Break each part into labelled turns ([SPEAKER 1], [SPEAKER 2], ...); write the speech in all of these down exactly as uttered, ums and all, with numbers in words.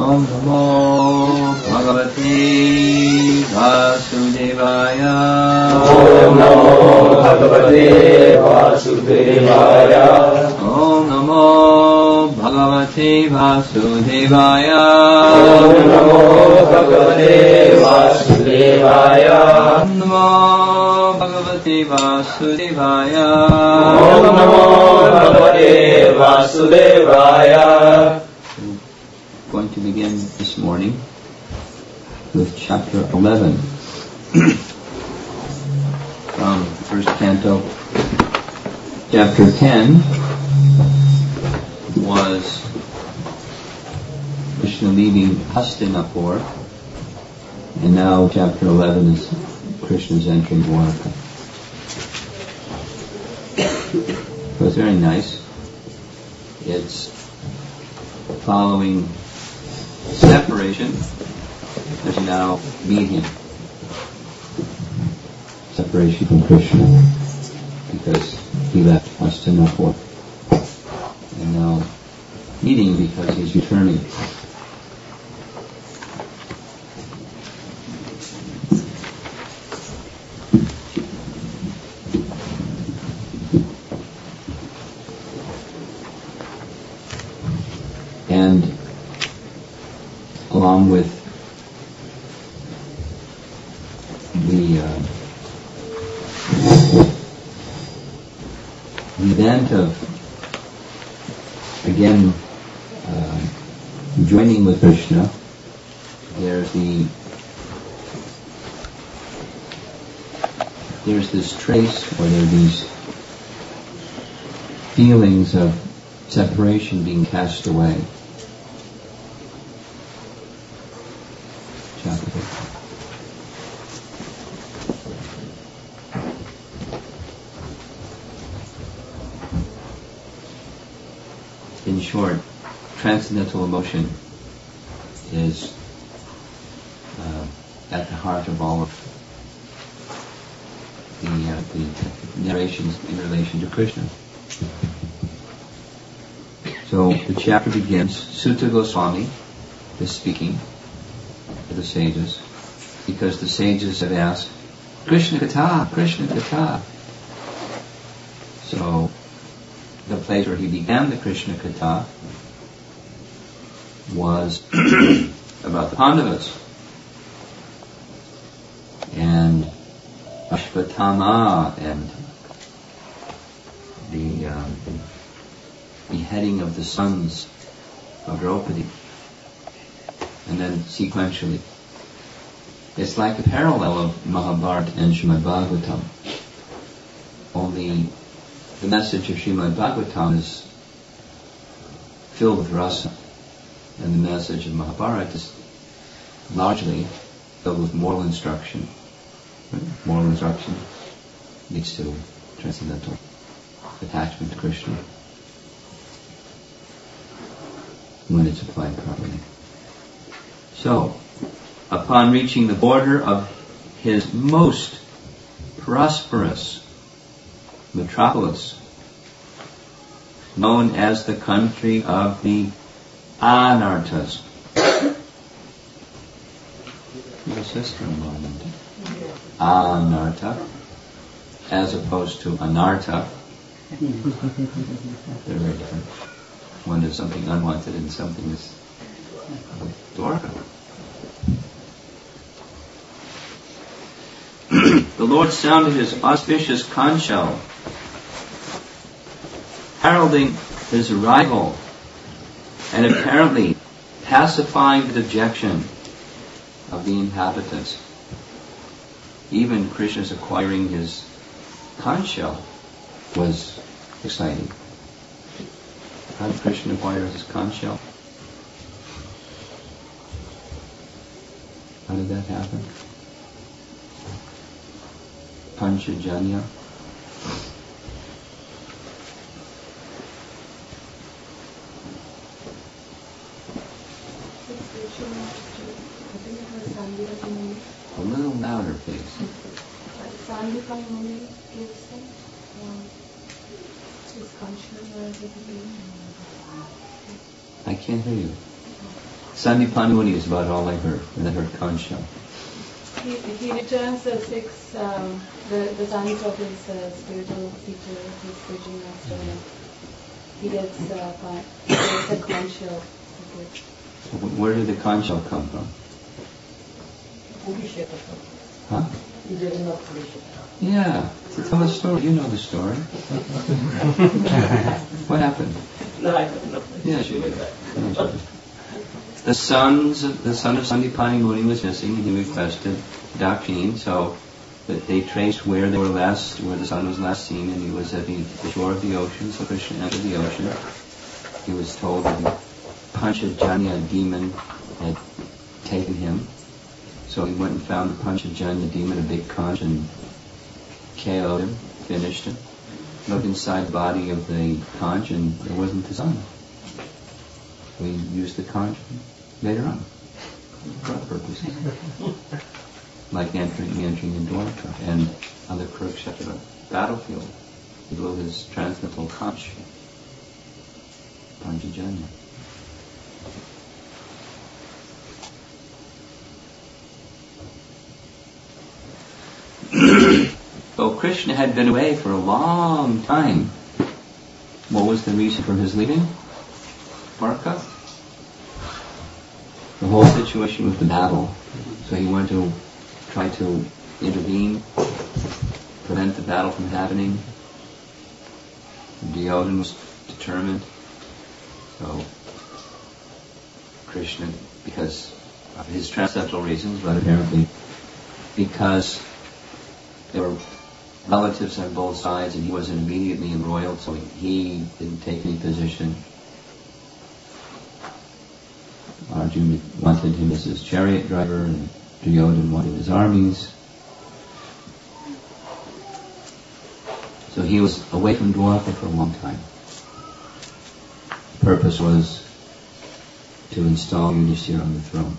[SPEAKER 1] Om Namo Bhagavate Vasudevaya.
[SPEAKER 2] Om Namo Bhagavate Vasudevaya.
[SPEAKER 1] Om Namo Bhagavate Vasudevaya.
[SPEAKER 2] Om Namo Bhagavate Vasudevaya.
[SPEAKER 1] Om Namo Bhagavate Vasudevaya.
[SPEAKER 2] Om Namo Bhagavate Vasudevaya.
[SPEAKER 1] Going to begin this morning with chapter eleven from the first canto. Chapter ten was Krishna leaving Hastinapur, and now chapter eleven is Krishna's entering Dwarka. So it's very nice. It's following separation as now meeting. Separation from Krishna because he left Hastinapur, and now meeting because he's returning. And along with the uh, the event of again uh, joining with Krishna, there's the there's this trace, or there are these feelings of separation being cast away. Chapter. In short, transcendental emotion is uh, at the heart of all of the, uh, the narrations in relation to Krishna. So the chapter begins, Sutta Goswami is speaking to the sages, because the sages have asked, Krishna Katha, Krishna Katha. So the place where he began the Krishna Katha was about the Pandavas and Ashvatthama and the um, beheading of the sons of Draupadi, and then sequentially. It's like a parallel of Mahabharata and Srimad Bhagavatam, only the message of Srimad Bhagavatam is filled with rasa, and the message of Mahabharata is largely filled with moral instruction. Moral instruction leads to transcendental attachment to Krishna when it's applied properly. So, upon reaching the border of his most prosperous metropolis, known as the country of the Anarthas. Your sister-in-law named it Anartha, as opposed to Anartha. They're very different. One is something unwanted and something is Dwarka. The Lord sounded his auspicious conch shell, heralding his arrival and apparently pacifying the dejection of the inhabitants. Even Krishna's acquiring his conch shell was exciting. How did Krishna acquire his conch shell? How did that happen? Panchajanya. A little louder, please. I can't hear you. Sandipani Muni is about all I heard, and I heard Kancha.
[SPEAKER 3] He, he returns the six, um, the, the sons of his uh, spiritual teacher, his spiritual master, and he gets, uh, con- he gets a conch shell.
[SPEAKER 1] So where did the conch shell come from? Huh? Yeah. So tell the story. You know the story. What happened?
[SPEAKER 2] No, I don't know.
[SPEAKER 1] Yeah, she did. The sons of, the son of Sandipani Muni was missing, and he requested Dakshin, so that they traced where they were last, where the sun was last seen, and he was at the, the shore of the ocean. So Krishna entered the ocean. He was told that the Panchajanya demon had taken him. So he went and found the Panchajanya demon, a big conch, and K O'd him, finished him. Looked inside the body of the conch, and there wasn't the sun. We used the conch later on for other purposes, like entering entering in Dwarka and on the Kurukshetra battlefield. He blew his transcendental conch, Panchajanya. So Krishna had been away for a long time. What was the reason for his leaving Dwarka? The whole situation with the battle. So he went to try to intervene, prevent the battle from happening. Duryodhana was determined. So Krishna, because of his transcendental reasons, but apparently because there were relatives on both sides and he wasn't immediately embroiled, so he didn't take any position. Arjuna wanted him as his chariot driver, and Duryodhana wanted his armies. So he was away from Dwarka for a long time. The purpose was to install Yudhishthira on the throne.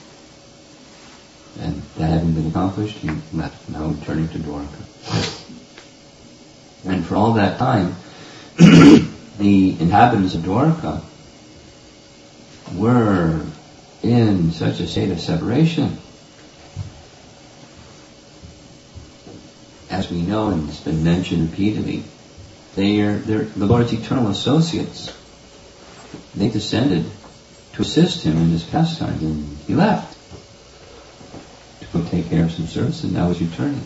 [SPEAKER 1] And that having been accomplished, he left, now returning to Dwarka. And for all that time, the inhabitants of Dwarka were in such a state of separation. As we know, and it's been mentioned repeatedly, they are they're the Lord's eternal associates. They descended to assist him in his pastimes, and he left to go take care of some service, and now he's returning.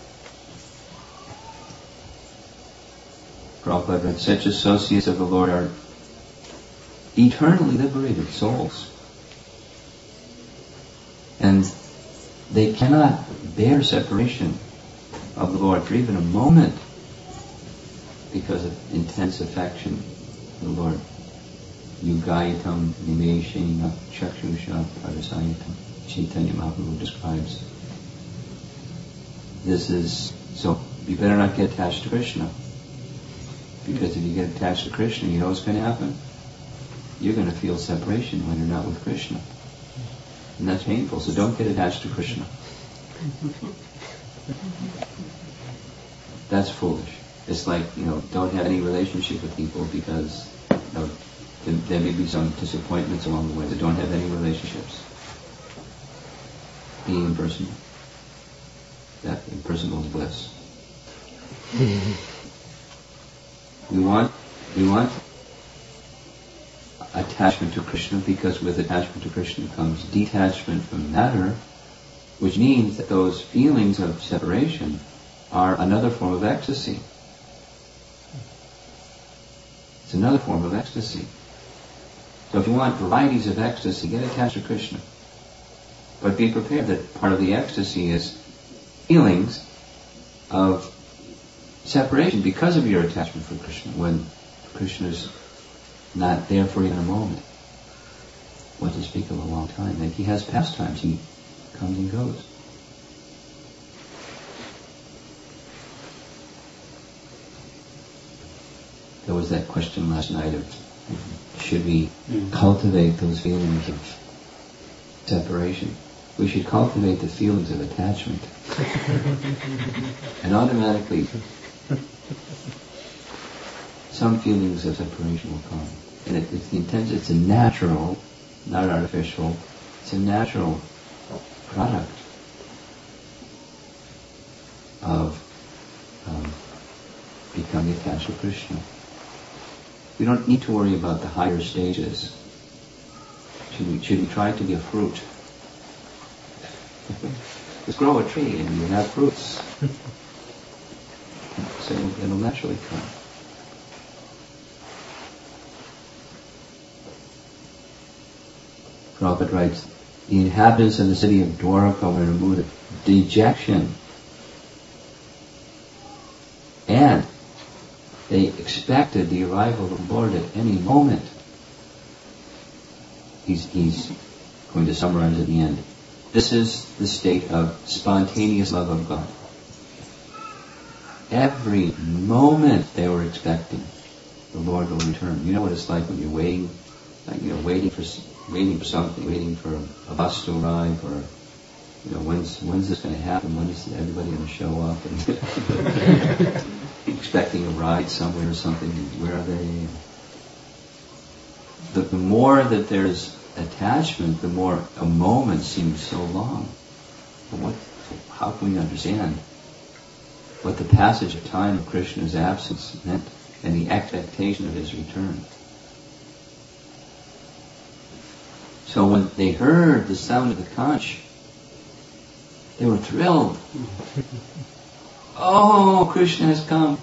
[SPEAKER 1] Prabhupada read, such associates of the Lord are eternally liberated souls. And they cannot bear separation of the Lord for even a moment because of intense affection for the Lord. Yugayatam nimeshena chakshusha parasayatam. Chaitanya Mahaprabhu describes. This is, so you better not get attached to Krishna. Because if you get attached to Krishna, you know what's going to happen? You're going to feel separation when you're not with Krishna. And that's painful, so don't get attached to Krishna. That's foolish. It's like, you know, don't have any relationship with people because, you know, there, there may be some disappointments along the way. That don't have any relationships. Being impersonal. That impersonal is bliss. We want, we want attachment to Krishna because with attachment to Krishna comes detachment from matter, which means that those feelings of separation are another form of ecstasy. It's another form of ecstasy. So if you want varieties of ecstasy, get attached to Krishna. But be prepared that part of the ecstasy is feelings of separation because of your attachment for Krishna, when Krishna's not there for even a moment. What to speak of a long time. And he has pastimes, he comes and goes. There was that question last night of should we mm. cultivate those feelings of separation? We should cultivate the feelings of attachment. And automatically some feelings of separation will come. And it, it's the intense, it's a natural not artificial. It's a natural product of um, becoming attached to Krishna. We don't need to worry about the higher stages. Should we, should we try to be a fruit? Just grow a tree and you have fruits. So it'll naturally come. Prabhupada writes, the inhabitants of the city of Dwarka were in a mood of dejection. And they expected the arrival of the Lord at any moment. He's, he's going to summarize at the end. This is the state of spontaneous love of God. Every moment they were expecting the Lord will return. You know what it's like when you're waiting, like you know, waiting for waiting for something, waiting for a, a bus to arrive, or you know, when's when's this going to happen? When is everybody going to show up? And expecting a ride somewhere or something. Where are they? The, the more that there's attachment, the more a moment seems so long. But what? How can we understand what the passage of time of Krishna's absence meant and the expectation of his return? So when they heard the sound of the conch, they were thrilled. Oh, Krishna has come.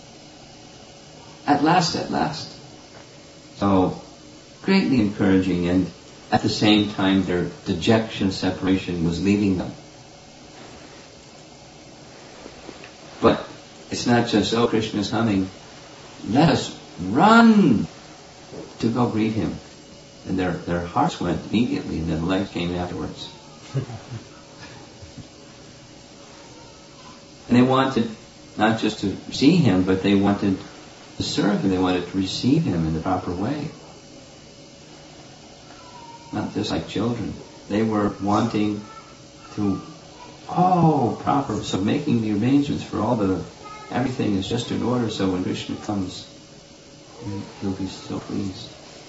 [SPEAKER 1] At last, at last. So, greatly encouraging, and at the same time their dejection, separation was leaving them. But it's not just, oh, Krishna is coming. Let us run to go greet him. And their, their hearts went immediately, and then the legs came afterwards. And they wanted not just to see him, but they wanted to serve him. They wanted to receive him in the proper way. Not just like children. They were wanting to, oh, proper, so making the arrangements for all the, everything is just in order, so when Krishna comes, he'll be so pleased.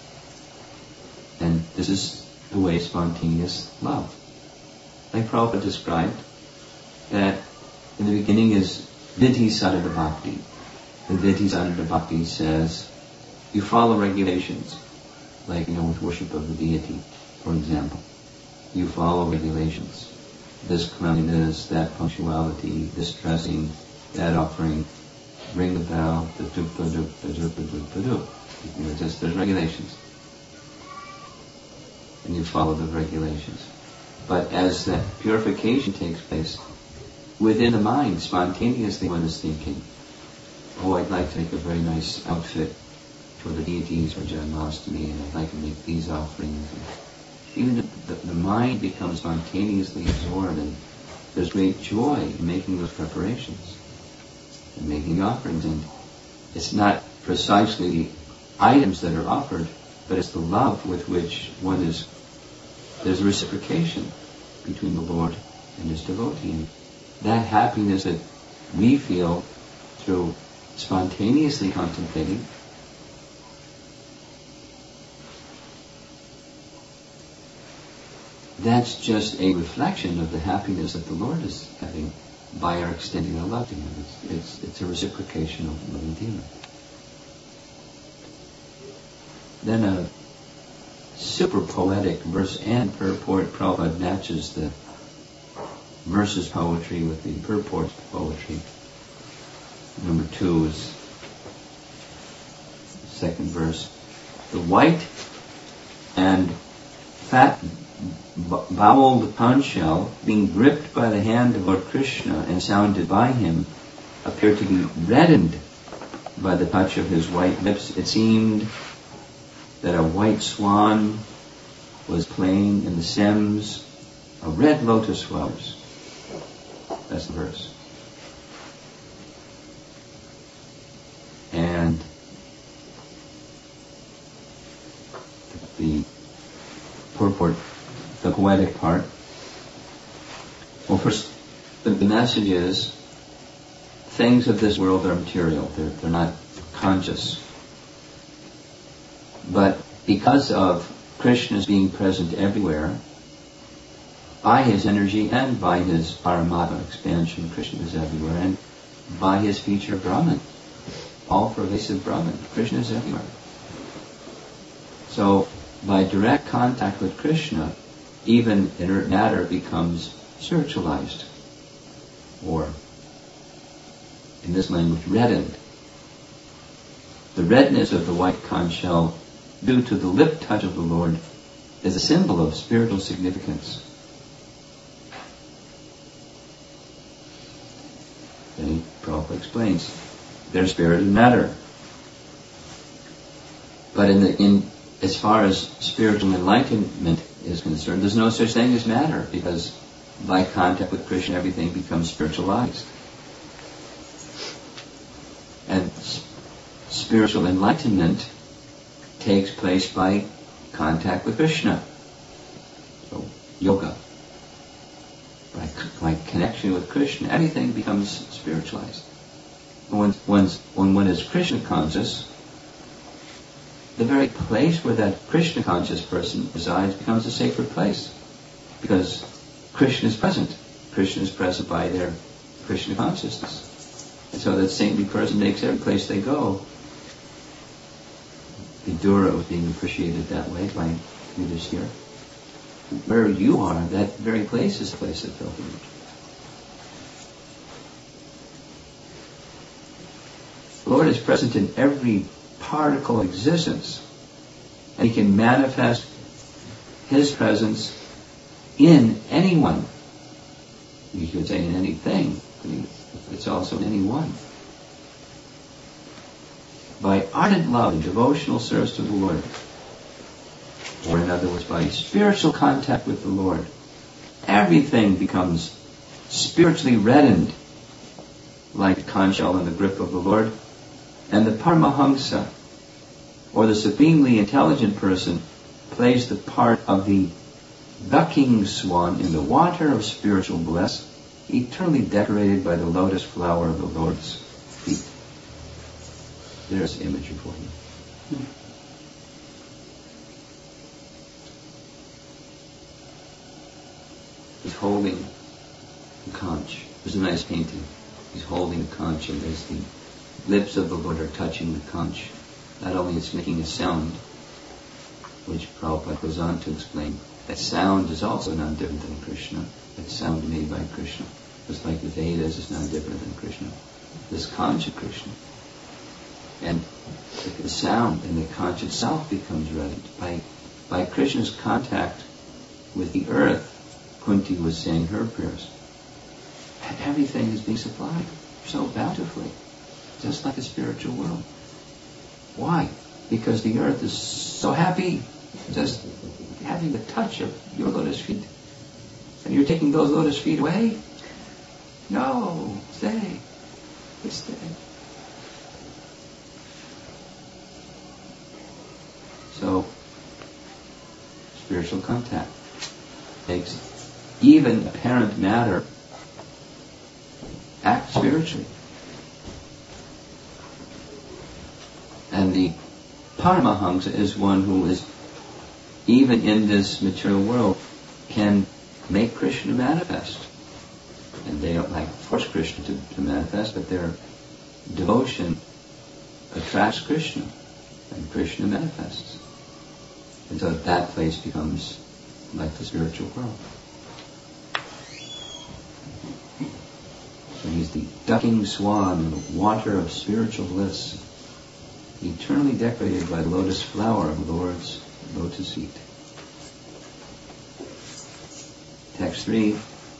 [SPEAKER 1] And this is the way spontaneous love. Like Prabhupada described, that in the beginning is Vidhi Sadhana Bhakti. The Vidhi Sadhana Bhakti says, you follow regulations, like, you know, with worship of the deity, for example. You follow regulations. This cleanliness, that punctuality, this dressing, that offering, ring the bell, the dupa dupa dupa dupa dupa. You know, just there's regulations. And you follow the regulations. But as that purification takes place, within the mind, spontaneously one is thinking, oh, I'd like to make a very nice outfit for the deities for Janmashtami, and I'd like to make these offerings. And even the, the, the mind becomes spontaneously absorbed, and there's great joy in making those preparations and making offerings. And it's not precisely the items that are offered, but it's the love with which one is, there's a reciprocation between the Lord and his devotee. And that happiness that we feel through spontaneously contemplating, that's just a reflection of the happiness that the Lord is having by our extending our love to him. It's, it's, it's a reciprocation of love and dealing. Then a super poetic verse and purport. Prabhupada matches the verses poetry with the purport poetry. Number two is the second verse. The white and fat bowled conch shell, being gripped by the hand of Lord Krishna and sounded by him, appeared to be reddened by the touch of his white lips. It seemed that a white swan was playing in the stems of red lotus flowers. That's the verse. And the purport, the poetic part. Well, first, the, the message is, things of this world are material. They're, they're not conscious. But because of Krishna is being present everywhere, by his energy and by his Paramatma expansion, Krishna is everywhere, and by his feature Brahman, all-pervasive Brahman, Krishna is everywhere. So, by direct contact with Krishna, even inert matter becomes spiritualized, or, in this language, reddened. The redness of the white conch shell, due to the lip touch of the Lord, is a symbol of spiritual significance. Then Prabhupada explains, there's spirit and matter. But in the in as far as spiritual enlightenment is concerned, there's no such thing as matter, because by contact with Krishna, everything becomes spiritualized. And s- spiritual enlightenment takes place by contact with Krishna. So, yoga. By, by connection with Krishna, everything becomes spiritualized. When, one's, when one is Krishna conscious, the very place where that Krishna conscious person resides becomes a sacred place, because Krishna is present. Krishna is present by their Krishna consciousness. And so that saintly person makes every place they go. Vidura was being appreciated that way by Yudhishthira. Where you are, that very place is a place of pilgrimage. The Lord is present in every particle of existence, and He can manifest His presence in anyone. You could say in anything, but it's also in anyone. By ardent love and devotional service to the Lord, or in other words, by spiritual contact with the Lord, everything becomes spiritually reddened, like a conch shell in the grip of the Lord. And the Paramahamsa, or the supremely intelligent person, plays the part of the ducking swan in the water of spiritual bliss, eternally decorated by the lotus flower of the Lord's feet. There's imagery for you. He's holding the conch. There's a nice painting. He's holding the conch, and there's the lips of the Lord are touching the conch. Not only it's making a sound, which Prabhupada goes on to explain, that sound is also not different than Krishna. That sound made by Krishna. Just like the Vedas is not different than Krishna. This conch of Krishna. And the sound and the conch itself becomes reddened. By, by Krishna's contact with the earth, Kunti was saying her prayers. And everything is being supplied so bountifully, just like the spiritual world. Why? Because the earth is so happy just having the touch of your lotus feet. And you're taking those lotus feet away? No, stay. Stay. So, spiritual contact makes even apparent matter act spiritually. And the Paramahamsa is one who is, even in this material world, can make Krishna manifest. And they don't like force Krishna to, to manifest, but their devotion attracts Krishna, and Krishna manifests. And so that place becomes like the spiritual world. So he's the ducking swan in the water of spiritual bliss, eternally decorated by the lotus flower of the Lord's lotus feet. Text three.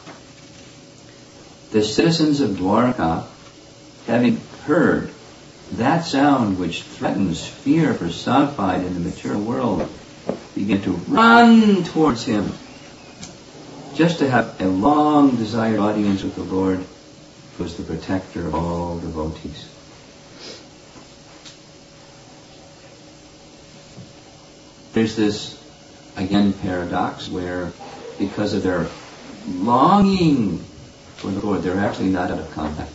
[SPEAKER 1] The citizens of Dwarka, having heard that sound which threatens fear personified in the material world, begin to run towards him, just to have a long desired audience with the Lord, who is the protector of all devotees. There's this, again, paradox where, because of their longing for the Lord, they're actually not out of contact.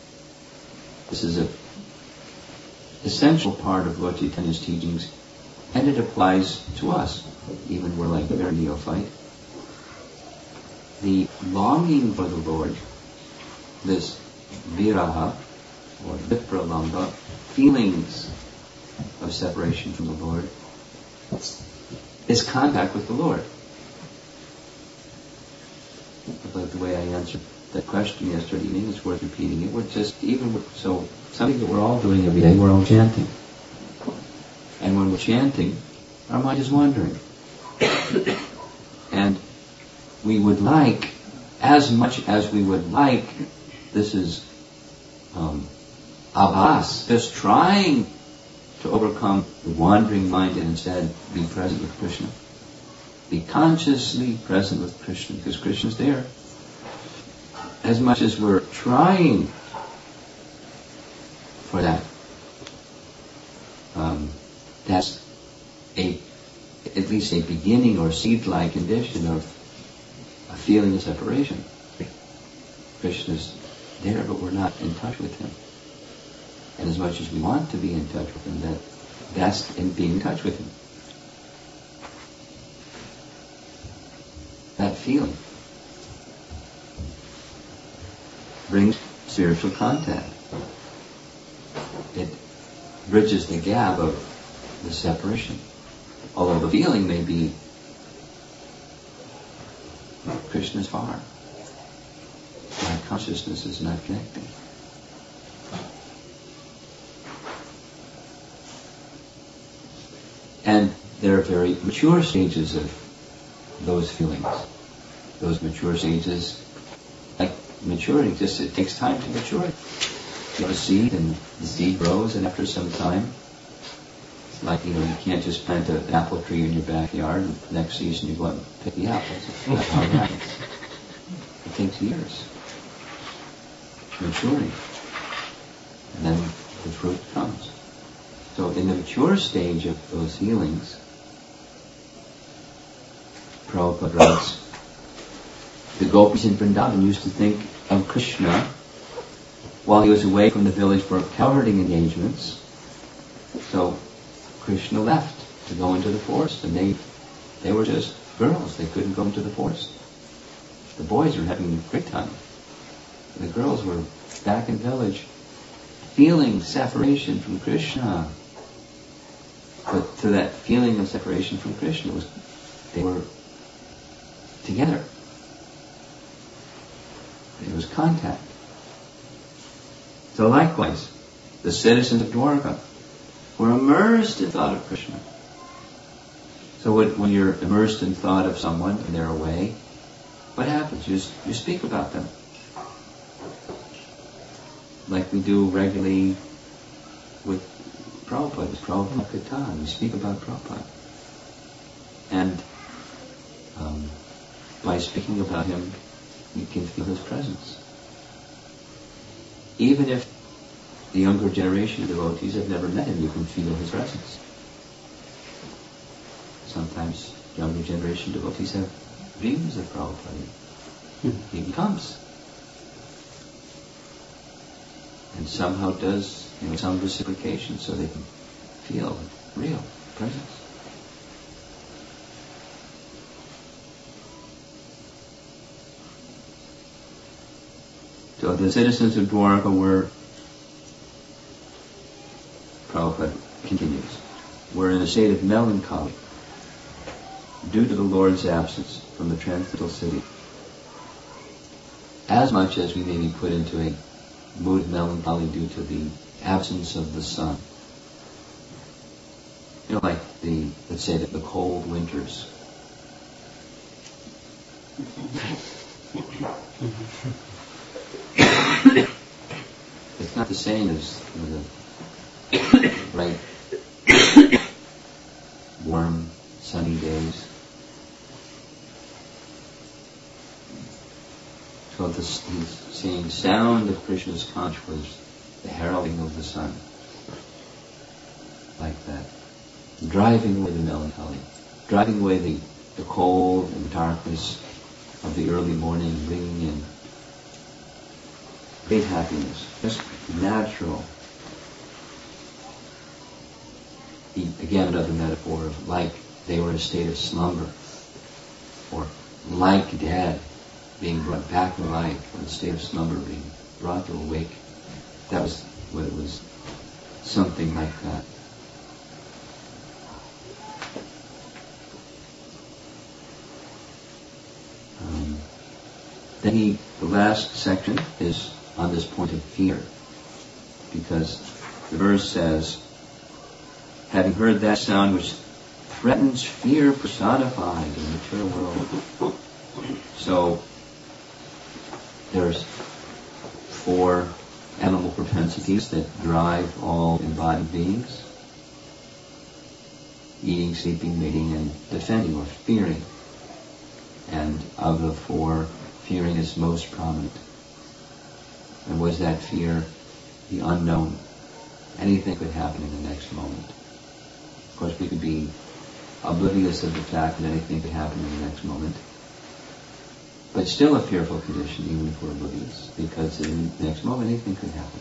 [SPEAKER 1] This is an essential part of Lord Chaitanya's teachings, And it applies to us, even we're like a very neophyte. The longing for the Lord, this viraha, or vipralamba, feelings of separation from the Lord, is contact with the Lord. Like the way I answered that question yesterday evening, it's worth repeating it. We're just, even with, so, something that we're all doing every day, we're all chanting. And when we're chanting, our mind is wandering. And we would like, as much as we would like, this is um, abhas, just trying to overcome the wandering mind and instead be present with Krishna. Be consciously present with Krishna, because Krishna's there. As much as we're trying for that, um, that's a, at least a beginning or seed-like condition of a feeling of separation. Krishna's there, but we're not in touch with Him. And as much as we want to be in touch with Him, that that's in being in touch with Him. That feeling brings spiritual contact. It bridges the gap of the separation. Although the feeling may be Krishna's far, my consciousness is not connecting. And there are very mature stages of those feelings. Those mature stages, like maturity, just it takes time to mature. You have a seed, and the seed grows, and after some time, it's like, you know, you can't just plant an apple tree in your backyard, and next season you go out and pick the apples. That's how it happens. It takes years. Maturing. And then the fruit comes. So in the mature stage of those feelings, Prabhupada writes, the gopis in Vrindavan used to think of Krishna while he was away from the village for cowherding engagements. So Krishna left to go into the forest, and they they were just girls. They couldn't go into the forest. The boys were having a great time. The girls were back in village, feeling separation from Krishna. But to that feeling of separation from Krishna, was they were together. There was contact. So likewise, the citizens of Dwarka were immersed in thought of Krishna. So when, when you're immersed in thought of someone and they're away, what happens? You, you speak about them. Like we do regularly with Prabhupada, with Prabhupada Kirtan. We speak about Prabhupada. And um, by speaking about him, you can feel his presence. Even if the younger generation of devotees have never met him, you can feel his presence. Sometimes younger generation devotees have dreams of Prabhupada. He comes. And somehow does, you know, some reciprocation so they can feel real presence. So the citizens of Dwarka were, Prabhupada continues, were in a state of melancholy due to the Lord's absence from the transcendental city. As much as we may be put into a mood of melancholy due to the absence of the sun. You know, like the, let's say, that the cold winters. It's not the same as, you know, the bright, warm, sunny days. So this, he's saying, sound of Krishna's conch was the heralding of the sun. Like that. Driving away the melancholy. Driving away the, the cold and darkness of the early morning, bringing in great happiness. Just natural. he, again, another metaphor of like they were in a state of slumber, or like dead, being brought back to life, or in a state of slumber, being brought to awake. That was what it was, something like that. Um, then he, the last section is on this point of fear, because the verse says, having heard that sound which threatens fear personified in the material world. So there's four animal propensities that drive all embodied beings: eating, sleeping, mating, and defending, or fearing. And of the four, fearing is most prominent. And was that fear the unknown? Anything could happen in the next moment. Of course, we could be oblivious of the fact that anything could happen in the next moment, but still a fearful condition, even if we're oblivious, because in the next moment anything could happen.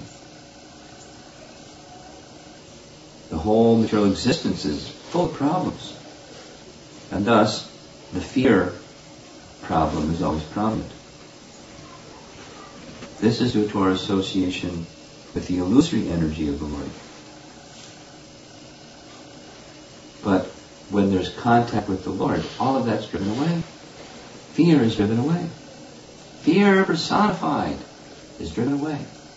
[SPEAKER 1] The whole material existence is full of problems, and thus the fear problem is always prominent. This is due to our association with the illusory energy of the Lord. But when there's contact with the Lord, all of that's driven away. Fear is driven away. Fear personified is driven away.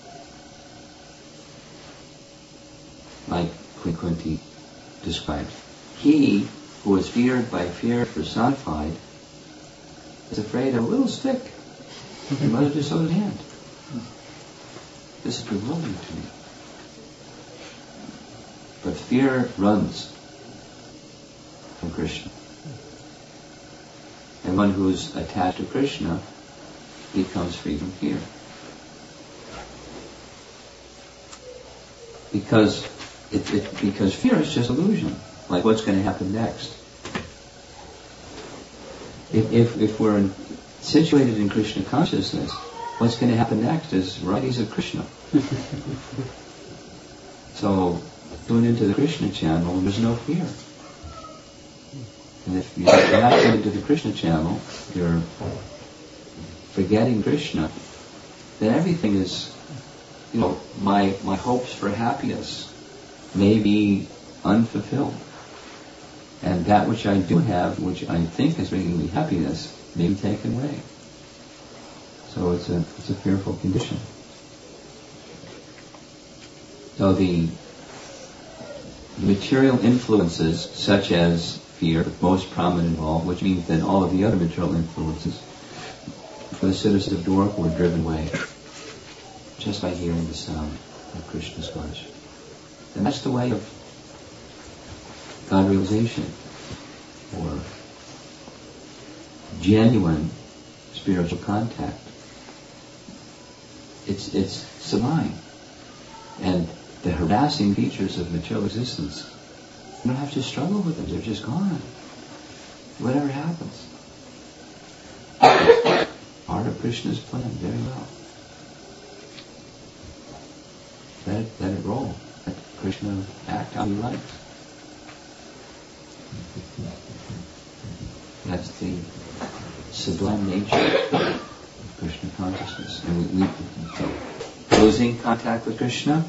[SPEAKER 1] Like Queen Kunti described, he who is feared by fear personified is afraid of a little stick in Mother Yasoda's hand. This is bewildering to me. But fear runs from Krishna. And one who's attached to Krishna becomes free from fear. Because it, it, because fear is just illusion. Like what's going to happen next. If, if, if we're in, situated in Krishna consciousness, what's going to happen next is varieties of Krishna. So, tune into the Krishna channel, there's no fear. And if you're not tuned into the Krishna channel, you're forgetting Krishna, then everything is, you know, my my hopes for happiness may be unfulfilled. And that which I do have, which I think is bringing me happiness, may be taken away. So it's a it's a fearful condition. So the material influences, such as fear, the most prominent of all, which means that all of the other material influences for the citizens of Dwarka were driven away just by hearing the sound of Krishna's voice. And that's the way of God realization, or genuine spiritual contact. It's it's sublime. And the harassing features of material existence, you don't have to struggle with them, they're just gone. Whatever happens. Part of Krishna's plan, very well. Let it, let it roll. Let Krishna act how he likes. That's the sublime nature of Krishna consciousness. And we, we losing contact with Krishna,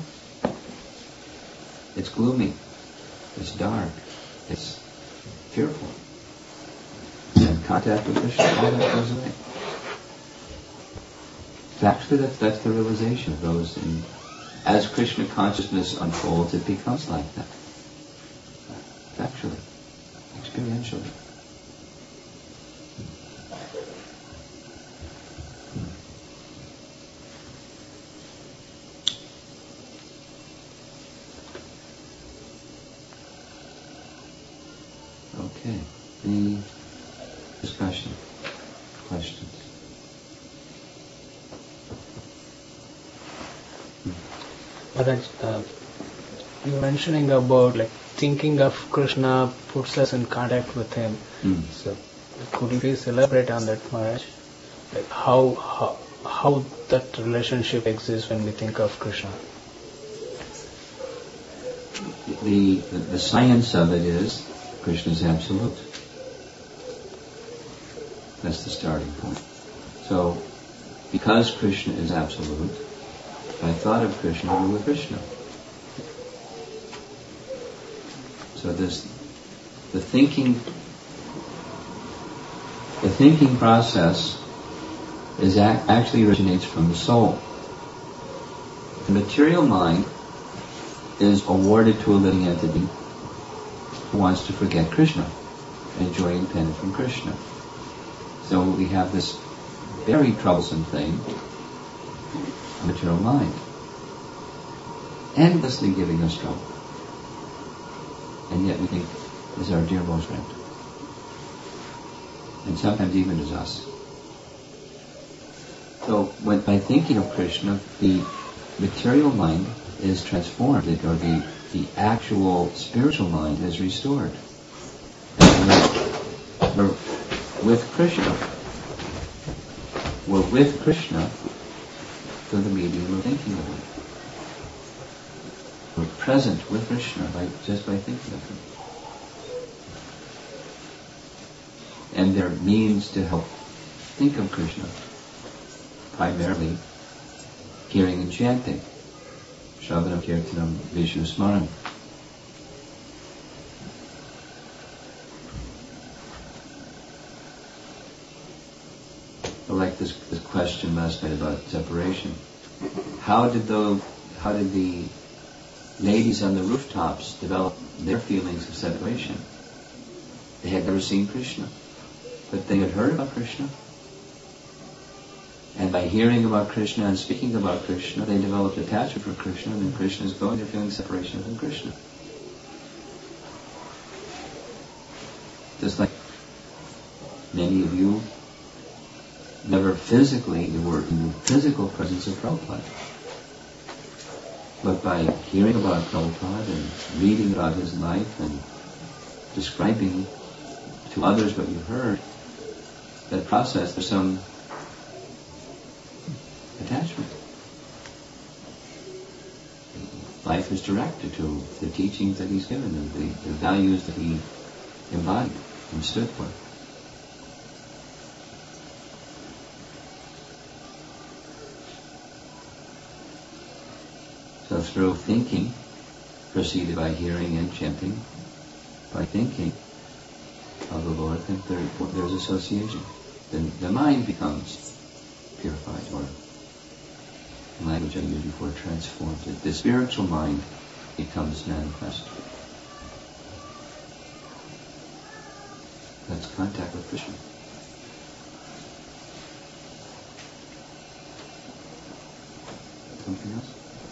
[SPEAKER 1] it's gloomy, it's dark, it's fearful. And contact with Krishna, all that goes away. Actually, that's, that's the realization of those. In, as Krishna consciousness unfolds, it becomes like that. Actually, experientially. Okay. Any discussion? Questions?
[SPEAKER 4] Maharaj, uh, you were mentioning about like thinking of Krishna puts us in contact with him.
[SPEAKER 1] Mm.
[SPEAKER 4] So, could you please elaborate on that, Maharaj? Like how how how that relationship exists when we think of Krishna?
[SPEAKER 1] the, the, the science of it is Krishna is absolute. That's the starting point. So, because Krishna is absolute, if I thought of Krishna, I with Krishna. So this, the thinking, the thinking process is ac- actually originates from the soul. The material mind is awarded to a living entity who wants to forget Krishna, enjoy independence from Krishna. So we have this very troublesome thing, a material mind, endlessly giving us trouble. And yet we think is our dear most friend. And sometimes even is us. So when by thinking of Krishna, the material mind is transformed, or the, the actual spiritual mind is restored. And we're, we're with Krishna. We're with Krishna through the medium of thinking of Him. We're present with Krishna by, just by thinking of Him. And there are means to help think of Krishna, primarily hearing and chanting. Shravanam, Kirtanam, Vishnu Smaranam. I like this, this question last night about separation. How did the how did the ladies on the rooftops develop their feelings of separation? They had never seen Krishna, but they had heard about Krishna. And by hearing about Krishna and speaking about Krishna, they developed attachment for Krishna, and then Krishna is going, they're feeling separation from Krishna. Just like many of you never physically were in the physical presence of Prabhupada. But by hearing about Prabhupada and reading about his life and describing to others what you heard, that process, there's some attachment. Life is directed to the teachings that he's given and the, the values that he embodied and stood for. So through thinking, preceded by hearing and chanting, by thinking of the Lord, then there, there's association. Then the mind becomes purified, or the language I used before, transformed. The spiritual mind becomes manifest. That's contact with Krishna. Something else?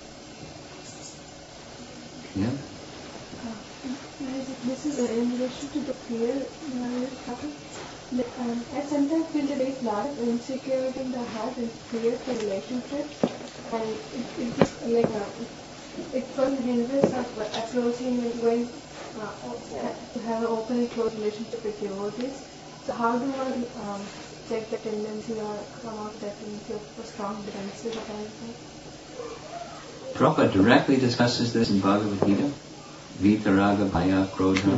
[SPEAKER 1] Yeah?
[SPEAKER 5] Uh, this is in relation to the fear topic. Um, I sometimes feel that there is a lot of insecurity in the heart and fear for relationships, and it, it just like uh, it first hinders of approaching and going uh, to have an open and close relationship with devotees. So how do one um, check the tendency or come out that tendency of a strong defensive kind of thing?
[SPEAKER 1] Prabhupada directly discusses this in Bhagavad Gita. Vita, Raga, Bhaya, Krodha.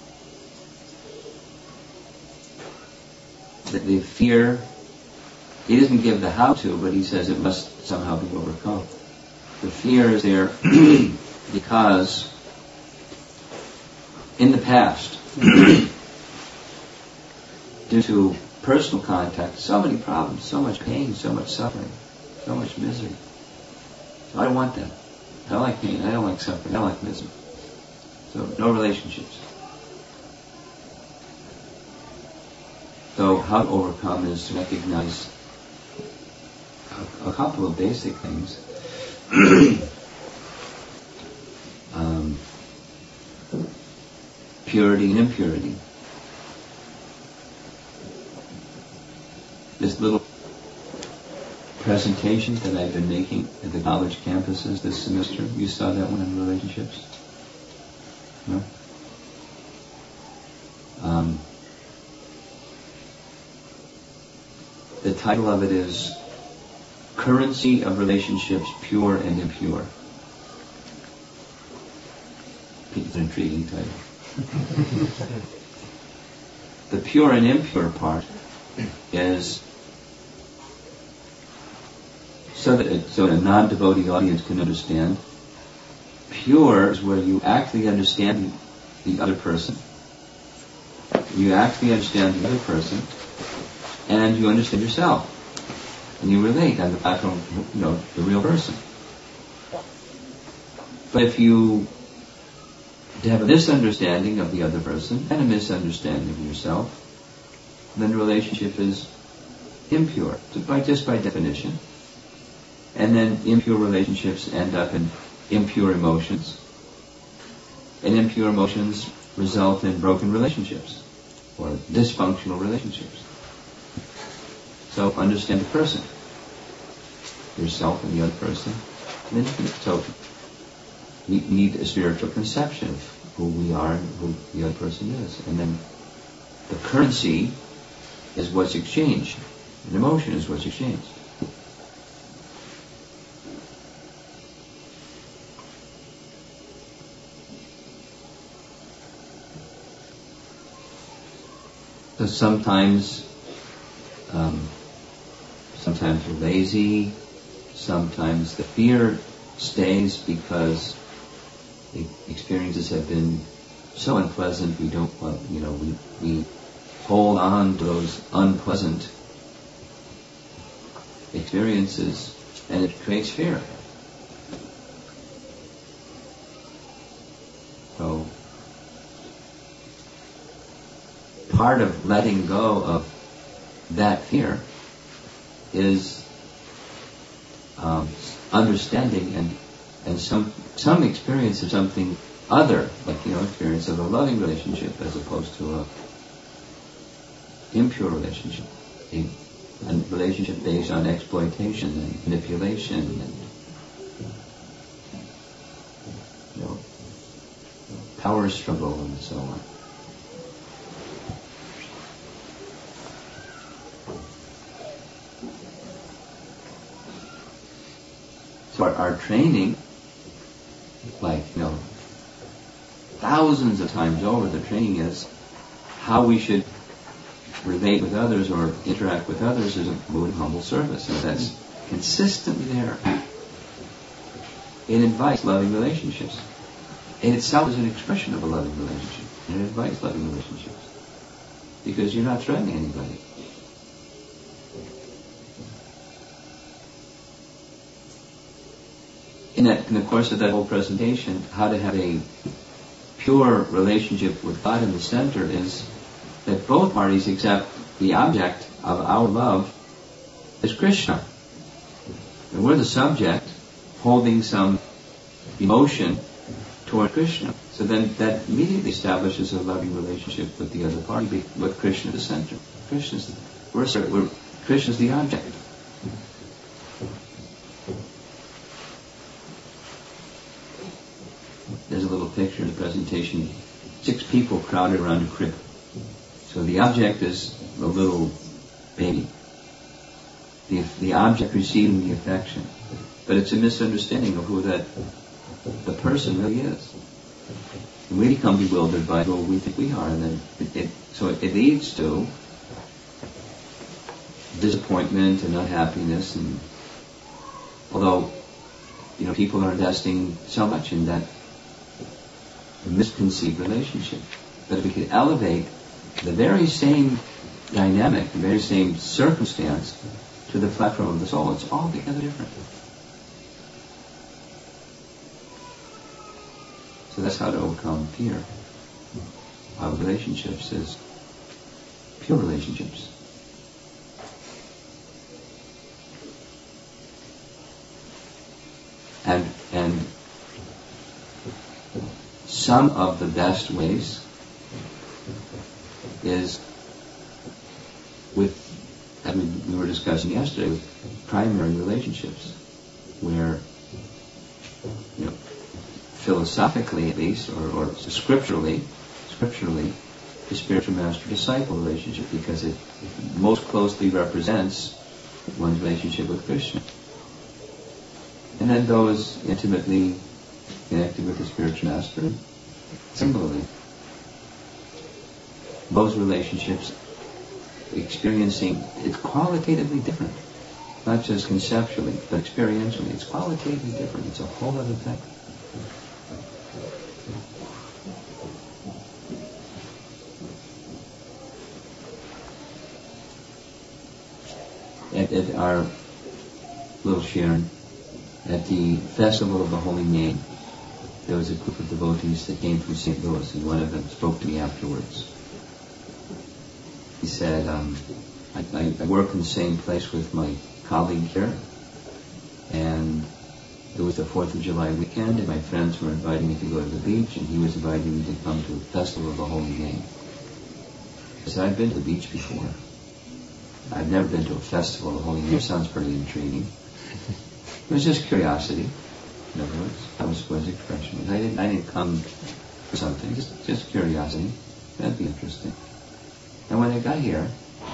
[SPEAKER 1] The, the fear, he doesn't give the how to, but he says it must somehow be overcome. The fear is there because in the past, due to personal contact, so many problems, so much pain, so much suffering, so much misery. So I don't want that. I don't like pain, I don't like suffering, I don't like misery. So no relationships. So how to overcome is to recognize a, a couple of basic things. um, purity and impurity. This little presentation that I've been making at the college campuses this semester, you saw that one on relationships? No? Um, the title of it is Currency of Relationships, Pure and Impure. It's an intriguing title. The pure and impure part is so that it, so that a non-devotee audience can understand. Pure is where you actually understand the, the other person. You actually understand the other person, and you understand yourself, and you relate on the platform of, you know, the real person. But if you have a misunderstanding of the other person and a misunderstanding of yourself, then the relationship is impure, by, just by definition. And then impure relationships end up in impure emotions. And impure emotions result in broken relationships or dysfunctional relationships. So understand the person, yourself and the other person. And then, so we need a spiritual conception of who we are and who the other person is. And then the currency is what's exchanged. An emotion is what's exchanged. So sometimes, um, sometimes we're lazy. Sometimes the fear stays because the experiences have been so unpleasant. We don't, uh, you know, we we hold on to those unpleasant experiences, and it creates fear. So part of letting go of that fear is um, understanding and and some some experience of something other, like, you know, experience of a loving relationship as opposed to a impure relationship, a, a relationship based on exploitation and manipulation and, you know, power struggle and so on. So our, our training, like, you know, thousands of times over, the training is how we should relate with others or interact with others is a mood of humble service. And that's consistently there. It invites loving relationships. In itself is an expression of a loving relationship. And it invites loving relationships. Because you're not threatening anybody. In, that, in the course of that whole presentation, how to have a pure relationship with God in the center is that both parties accept the object of our love as Krishna. And we're the subject holding some emotion toward Krishna. So then that immediately establishes a loving relationship with the other party, with Krishna at the center. Krishna's the, we're, we're, Krishna's the object. There's a little picture in the presentation. Six people crowded around a crib. So the object is a little baby. The, the object receiving the affection. But it's a misunderstanding of who that the person really is. And we become bewildered by who we think we are. And then it, it, so it, it leads to disappointment and unhappiness. And although, you know, people are investing so much in that misconceived relationship. But if we could elevate the very same dynamic, the very same circumstance to the platform of the soul, it's altogether different. So that's how to overcome fear of relationships, is pure relationships. And and some of the best ways is with, I mean, we were discussing yesterday, with primary relationships, where, you know, philosophically at least, or, or scripturally, scripturally, the spiritual master-disciple relationship, because it most closely represents one's relationship with Krishna. And then those intimately connected with the spiritual master, Similarly, those relationships experiencing, it's qualitatively different. Not just conceptually, but experientially. It's qualitatively different. It's a whole other thing. At, at our little Sharon, at the Festival of the Holy Name, there was a group of devotees that came from Saint Louis, and one of them spoke to me afterwards. He said, um, I, I, I work in the same place with my colleague here, and it was the fourth of July weekend, and my friends were inviting me to go to the beach, and he was inviting me to come to the Festival of the Holy Name. I said, I've been to the beach before. I've never been to a festival of the Holy Name. Sounds pretty intriguing. It was just curiosity. In other words, that was was expression. I didn't, I didn't come for something, just, just curiosity. That'd be interesting. And when I got here,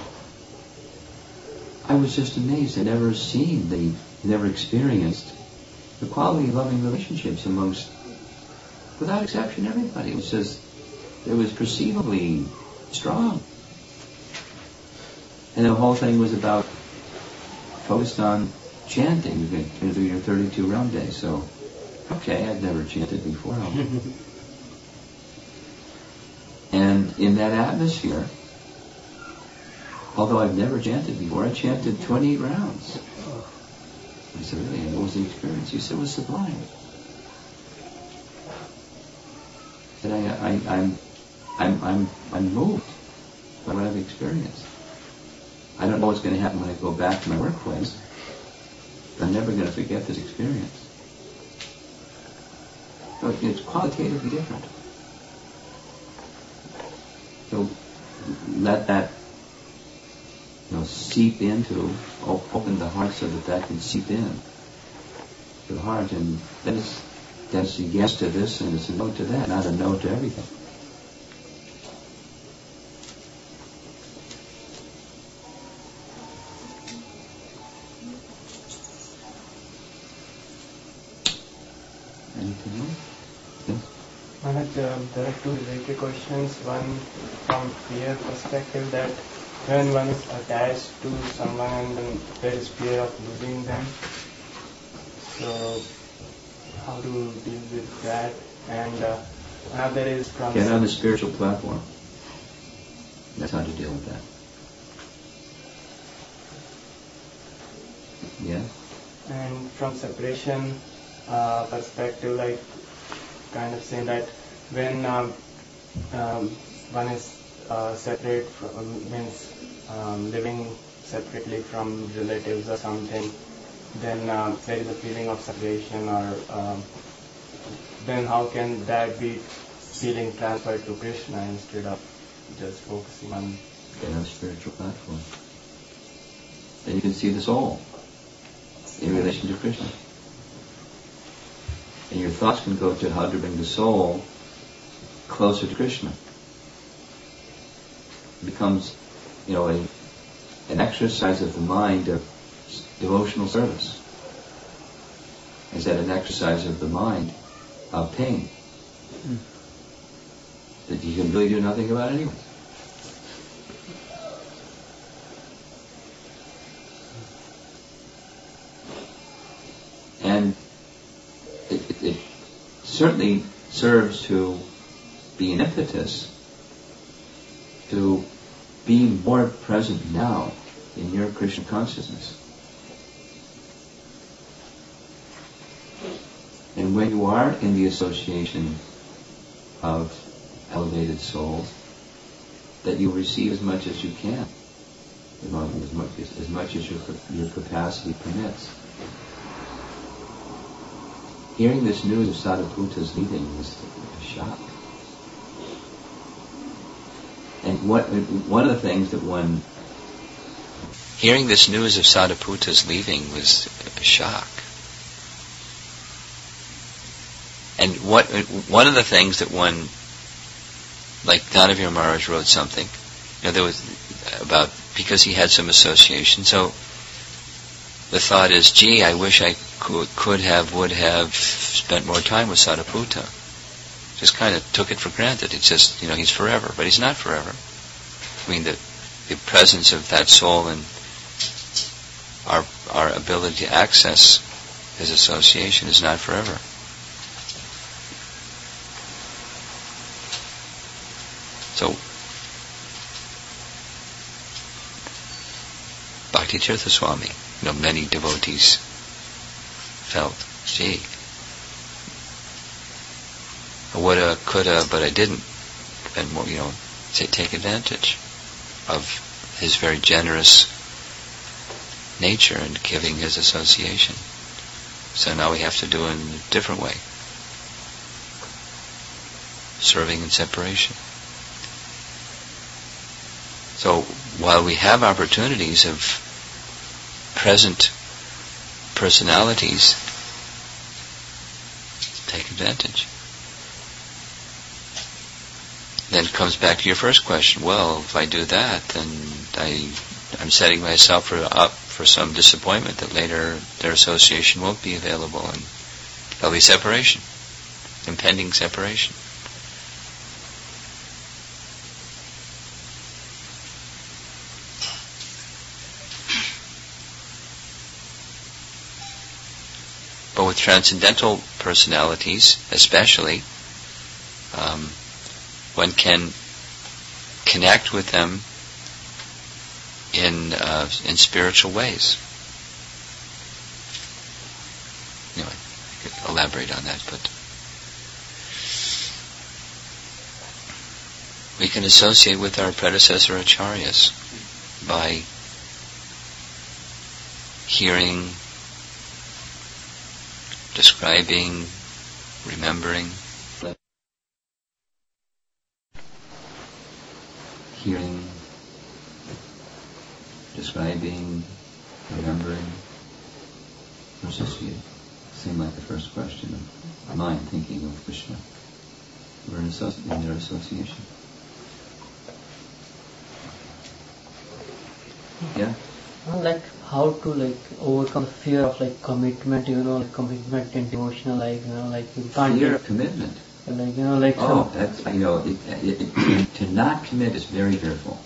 [SPEAKER 1] I was just amazed. I'd never seen, the, never experienced the quality of loving relationships amongst, without exception, everybody. It was just, it was perceivably strong. And the whole thing was about, focused on chanting. You're going to do your thirty-two round day, so, okay, I've never chanted before. And in that atmosphere, although I've never chanted before, I chanted twenty-eight rounds. I said, really? And what was the experience? He said, it was sublime. I said, I, I, I'm, I'm, I'm, I'm moved by what I've experienced. I don't know what's going to happen when I go back to my workplace. I'm never going to forget this experience. So it's qualitatively different. So let that, you know, seep into, open the heart so that that can seep in to the heart, and then it's, then it's a yes to this and it's a no to that, not a no to everything. Anything else? Yes?
[SPEAKER 6] Maharaj, um, there are two related questions. One from fear perspective, that when one is attached to someone and then there is fear of losing them. So, how to deal with that? And uh, another is from...
[SPEAKER 1] Get on the spiritual platform. That's how to deal with that. Yeah?
[SPEAKER 6] And from separation uh, perspective, like kind of saying that when um, um, one is uh, separate from, means um, living separately from relatives or something, then uh, there is a feeling of separation, or um, then how can that be feeling transferred to Krishna instead of just focusing on...
[SPEAKER 1] Get on a spiritual platform. Then you can see the soul in relation to Krishna. And your thoughts can go to how to bring the soul closer to Krishna. It becomes, you know, a, an exercise of the mind of devotional service. Is that an exercise of the mind of pain? Mm. That you can really do nothing about anyway. And it, it, it certainly serves to be an impetus to be more present now in your Krishna consciousness. And when you are in the association of elevated souls, that you receive as much as you can, as much as, as, much as your, your capacity permits. Hearing this news of Sadhuputa's leaving was a shock. And what one of the things that one... Hearing this news of Sadhuputa's leaving was a shock. And what one of the things that one, like Dhanavir Maharaj wrote something, you know, there was about, because he had some association, so the thought is, gee, I wish I could, could have, would have spent more time with Sadhuputa. just kind of took it for granted. It's just, you know, he's forever, but he's not forever. I mean, the the presence of that soul and our our ability to access his association is not forever. So, Bhakti-tirtha Swami, you know, many devotees felt, gee, I woulda, coulda, but I didn't. And, you know, say, take advantage of his very generous nature in giving his association. So now we have to do it in a different way. Serving in separation. So while we have opportunities of present personalities, take advantage. Then it comes back to your first question. Well, if I do that, then I, I'm setting myself for, up for some disappointment that later their association won't be available and there'll be separation, impending separation. But with transcendental personalities, especially, um, one can connect with them in uh, in spiritual ways. You know, I could elaborate on that, but we can associate with our predecessor acharyas by hearing, describing, remembering. Hearing, describing, remembering. What's this you? Seemed like the first question of mine, thinking of Krishna. We're in, associ- in their association. Yeah?
[SPEAKER 7] Well, like how to like overcome fear of like commitment, you know, like commitment in devotional life, you know, like you can't
[SPEAKER 1] fear
[SPEAKER 7] get,
[SPEAKER 1] of commitment.
[SPEAKER 7] like you know, like
[SPEAKER 1] oh, that's you know, it, it, it, to not commit is very fearful.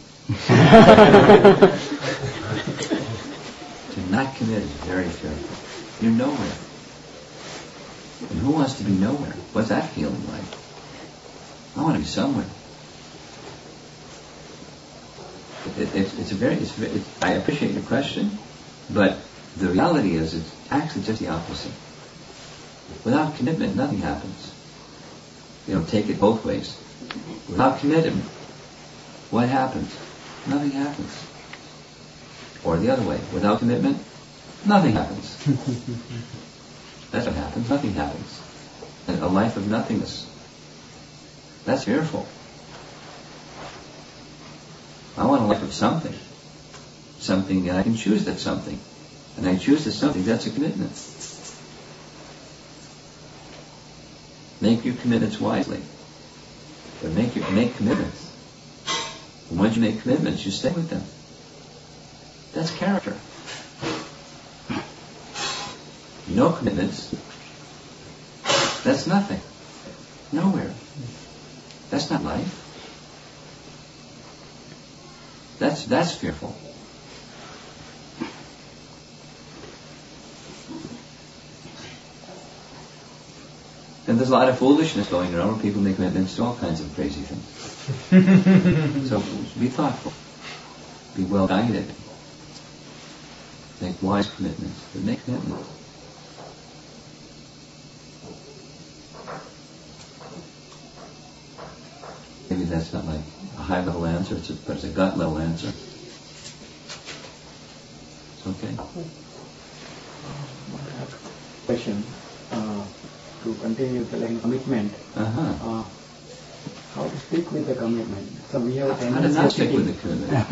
[SPEAKER 1] To not commit is very fearful. You're nowhere. And who wants to be nowhere? What's that feeling like? I want to be somewhere. It, it, it's, it's a very. It's, it's, I appreciate your question, but the reality is, it's actually just the opposite. Without commitment, nothing happens. You know, take it both ways. Without commitment, what happens? Nothing happens. Or the other way, without commitment, nothing happens. That's what happens, nothing happens. And a life of nothingness. That's fearful. I want a life of something. Something, and I can choose that something. And I choose that something, that's a commitment. Make your commitments wisely. But make your make commitments. And once you make commitments, you stay with them. That's character. No commitments. That's nothing. Nowhere. That's not life. That's that's fearful. And there's a lot of foolishness going around. People make commitments to all kinds of crazy things. So be thoughtful. Be well guided. Make wise commitments. But make commitments. Maybe that's not like a high level answer, it's a, but it's a gut level answer. It's okay.
[SPEAKER 8] Question. Uh, to continue the like, commitment.
[SPEAKER 1] Uh-huh.
[SPEAKER 8] Uh, how to stick with the commitment? So we have a
[SPEAKER 1] How to
[SPEAKER 8] tendency
[SPEAKER 1] not
[SPEAKER 8] of
[SPEAKER 1] stick
[SPEAKER 8] sticking.
[SPEAKER 1] with the commitment?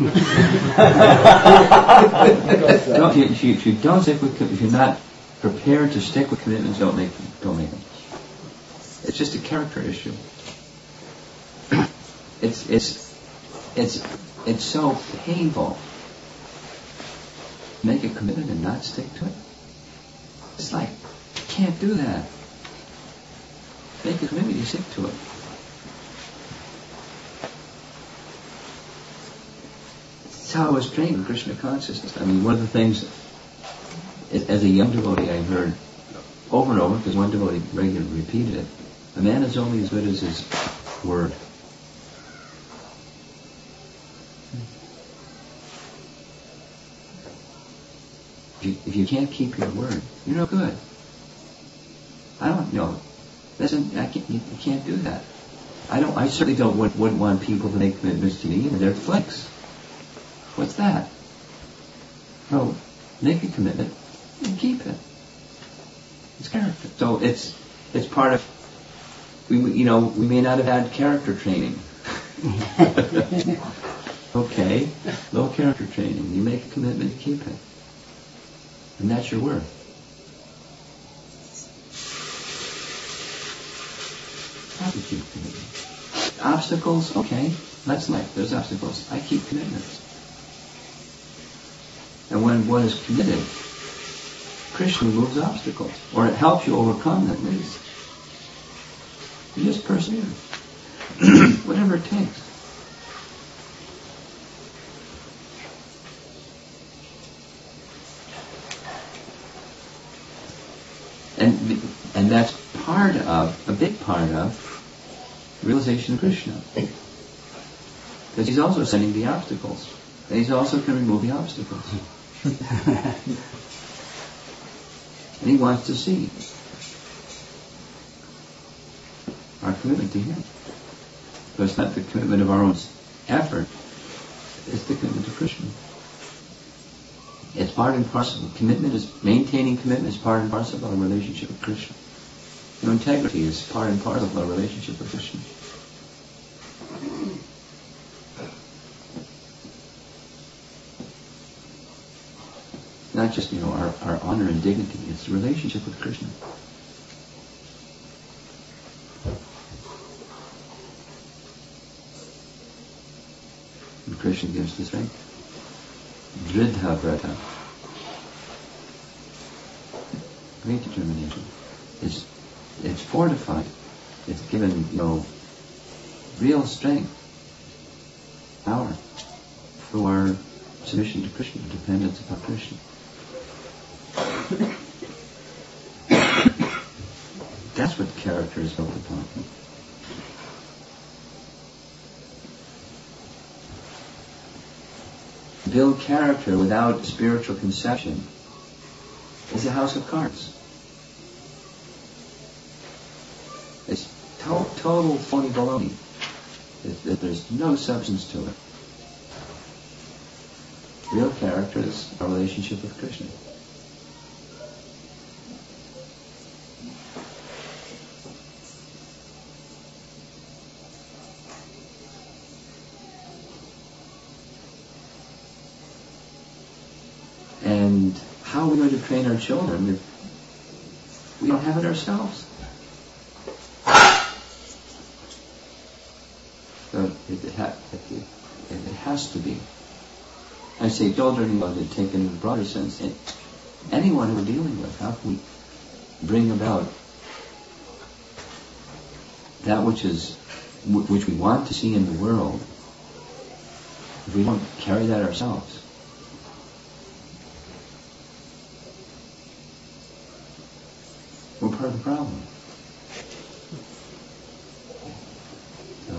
[SPEAKER 8] Because, uh,
[SPEAKER 1] No, if you, if you, if you don't stick with, if you're not prepared to stick with commitments, don't make them. Don't make them. It's just a character issue. It's it's it's it's so painful. Make a commitment and not stick to it. It's like you can't do that. Make a commitment, you stick to it. That's how I was trained in Krishna consciousness. I mean, one of the things, as a young devotee, I heard over and over, because one devotee regularly repeated it, a man is only as good as his word. If you, if you can't keep your word, you're no good. I don't know. Listen, I can't, you, you can't do that. I don't. I certainly don't wouldn't, wouldn't want people to make commitments to me, and they're flakes. What's that? No, make a commitment and keep it. It's character. So it's it's part of. We you know we may not have had character training. Okay, low character training. You make a commitment to keep it, and that's your worth. How to keep commitments. Obstacles, okay, that's life. There's obstacles. I keep commitments. And when one is committed, Krishna removes obstacles, or it helps you overcome them. At least. You just persevere. Whatever it takes. And and that's part of, a big part of, realization of Krishna. Because he's also sending the obstacles. And he's also going to remove the obstacles. And he wants to see our commitment to him. So it's not the commitment of our own effort, it's the commitment to Krishna. It's part and parcel. Commitment is, maintaining commitment is part and parcel of our relationship with Krishna. You know, integrity is part and parcel of our relationship with Krishna. Not just, you know, our, our honor and dignity. It's the relationship with Krishna. And Krishna gives the strength. Dridha vrata. Great determination. It's, it's fortified. It's given, you know, real strength, power, through our submission to Krishna, dependence upon Krishna. That's what character is built upon. Build character without spiritual conception is a house of cards. It's to- total phony baloney. It, it, there's no substance to it. Real character is our relationship with Krishna. And how are we going to train our children if we don't have it ourselves? So it, it, ha- it, it, it has to be. I say children, you know, to take in a broader sense, anyone we're dealing with, how can we bring about that which is, which we want to see in the world, if we don't carry that ourselves? We're part of the problem. So,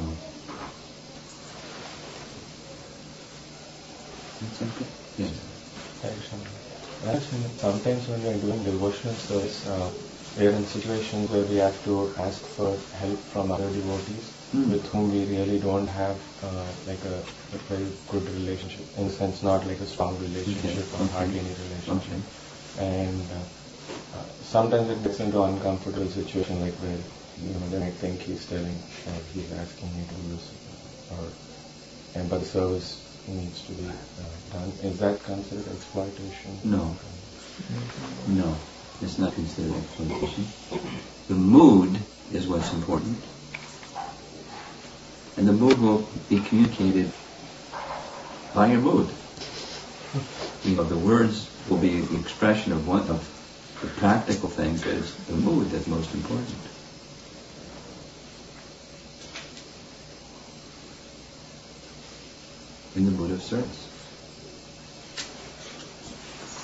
[SPEAKER 1] that's okay. Yes.
[SPEAKER 6] Actually, sometimes when we are doing devotional service, uh, we are in situations where we have to ask for help from other devotees mm. with whom we really don't have uh, like a, a very good relationship. In a sense, not like a strong relationship okay. or okay. hardly any relationship. Okay. And uh, uh, sometimes it gets into an uncomfortable situation, like where you know they might think he's telling or he's asking me to do this, or and but the service needs to be uh, done. Is that considered exploitation?
[SPEAKER 1] No. No, it's not considered exploitation. The mood is what's important. And the mood will be communicated by your mood. You know, the words will be the expression of one of the practical things, but it's the mood that's most important. In the mood of service.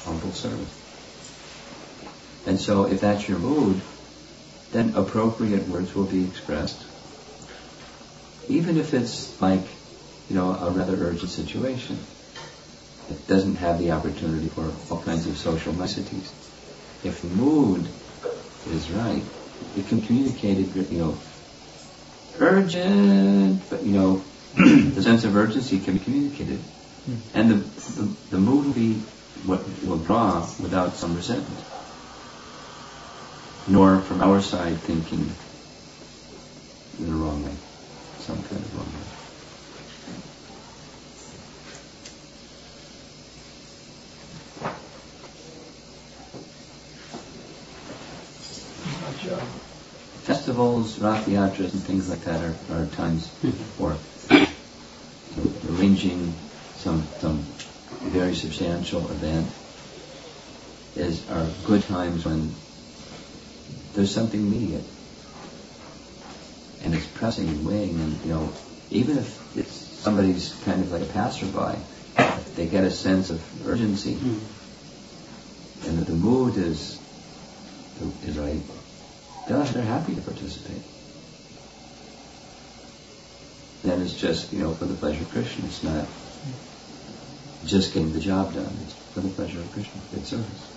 [SPEAKER 1] humble service. And so if that's your mood, then appropriate words will be expressed. Even if it's like, you know, a rather urgent situation. It doesn't have the opportunity for all kinds of social niceties. If the mood is right, it can communicate it, you know, urgent, but, you know, the sense of urgency can be communicated. Mm. And the, the the mood will be what will draw without some resentment. Nor from our side thinking in the wrong way, some kind of wrong way. Festivals, Rath Yatras and things like that are, are times for arranging some some very substantial event. Is are good times when there's something immediate and it's pressing and weighing, and you know, even if it's somebody's kind of like a passerby, they get a sense of urgency, mm. and that the mood is is right. They're, they're happy to participate. Then it's just, you know, for the pleasure of Krishna. It's not just getting the job done. It's for the pleasure of Krishna. Good service.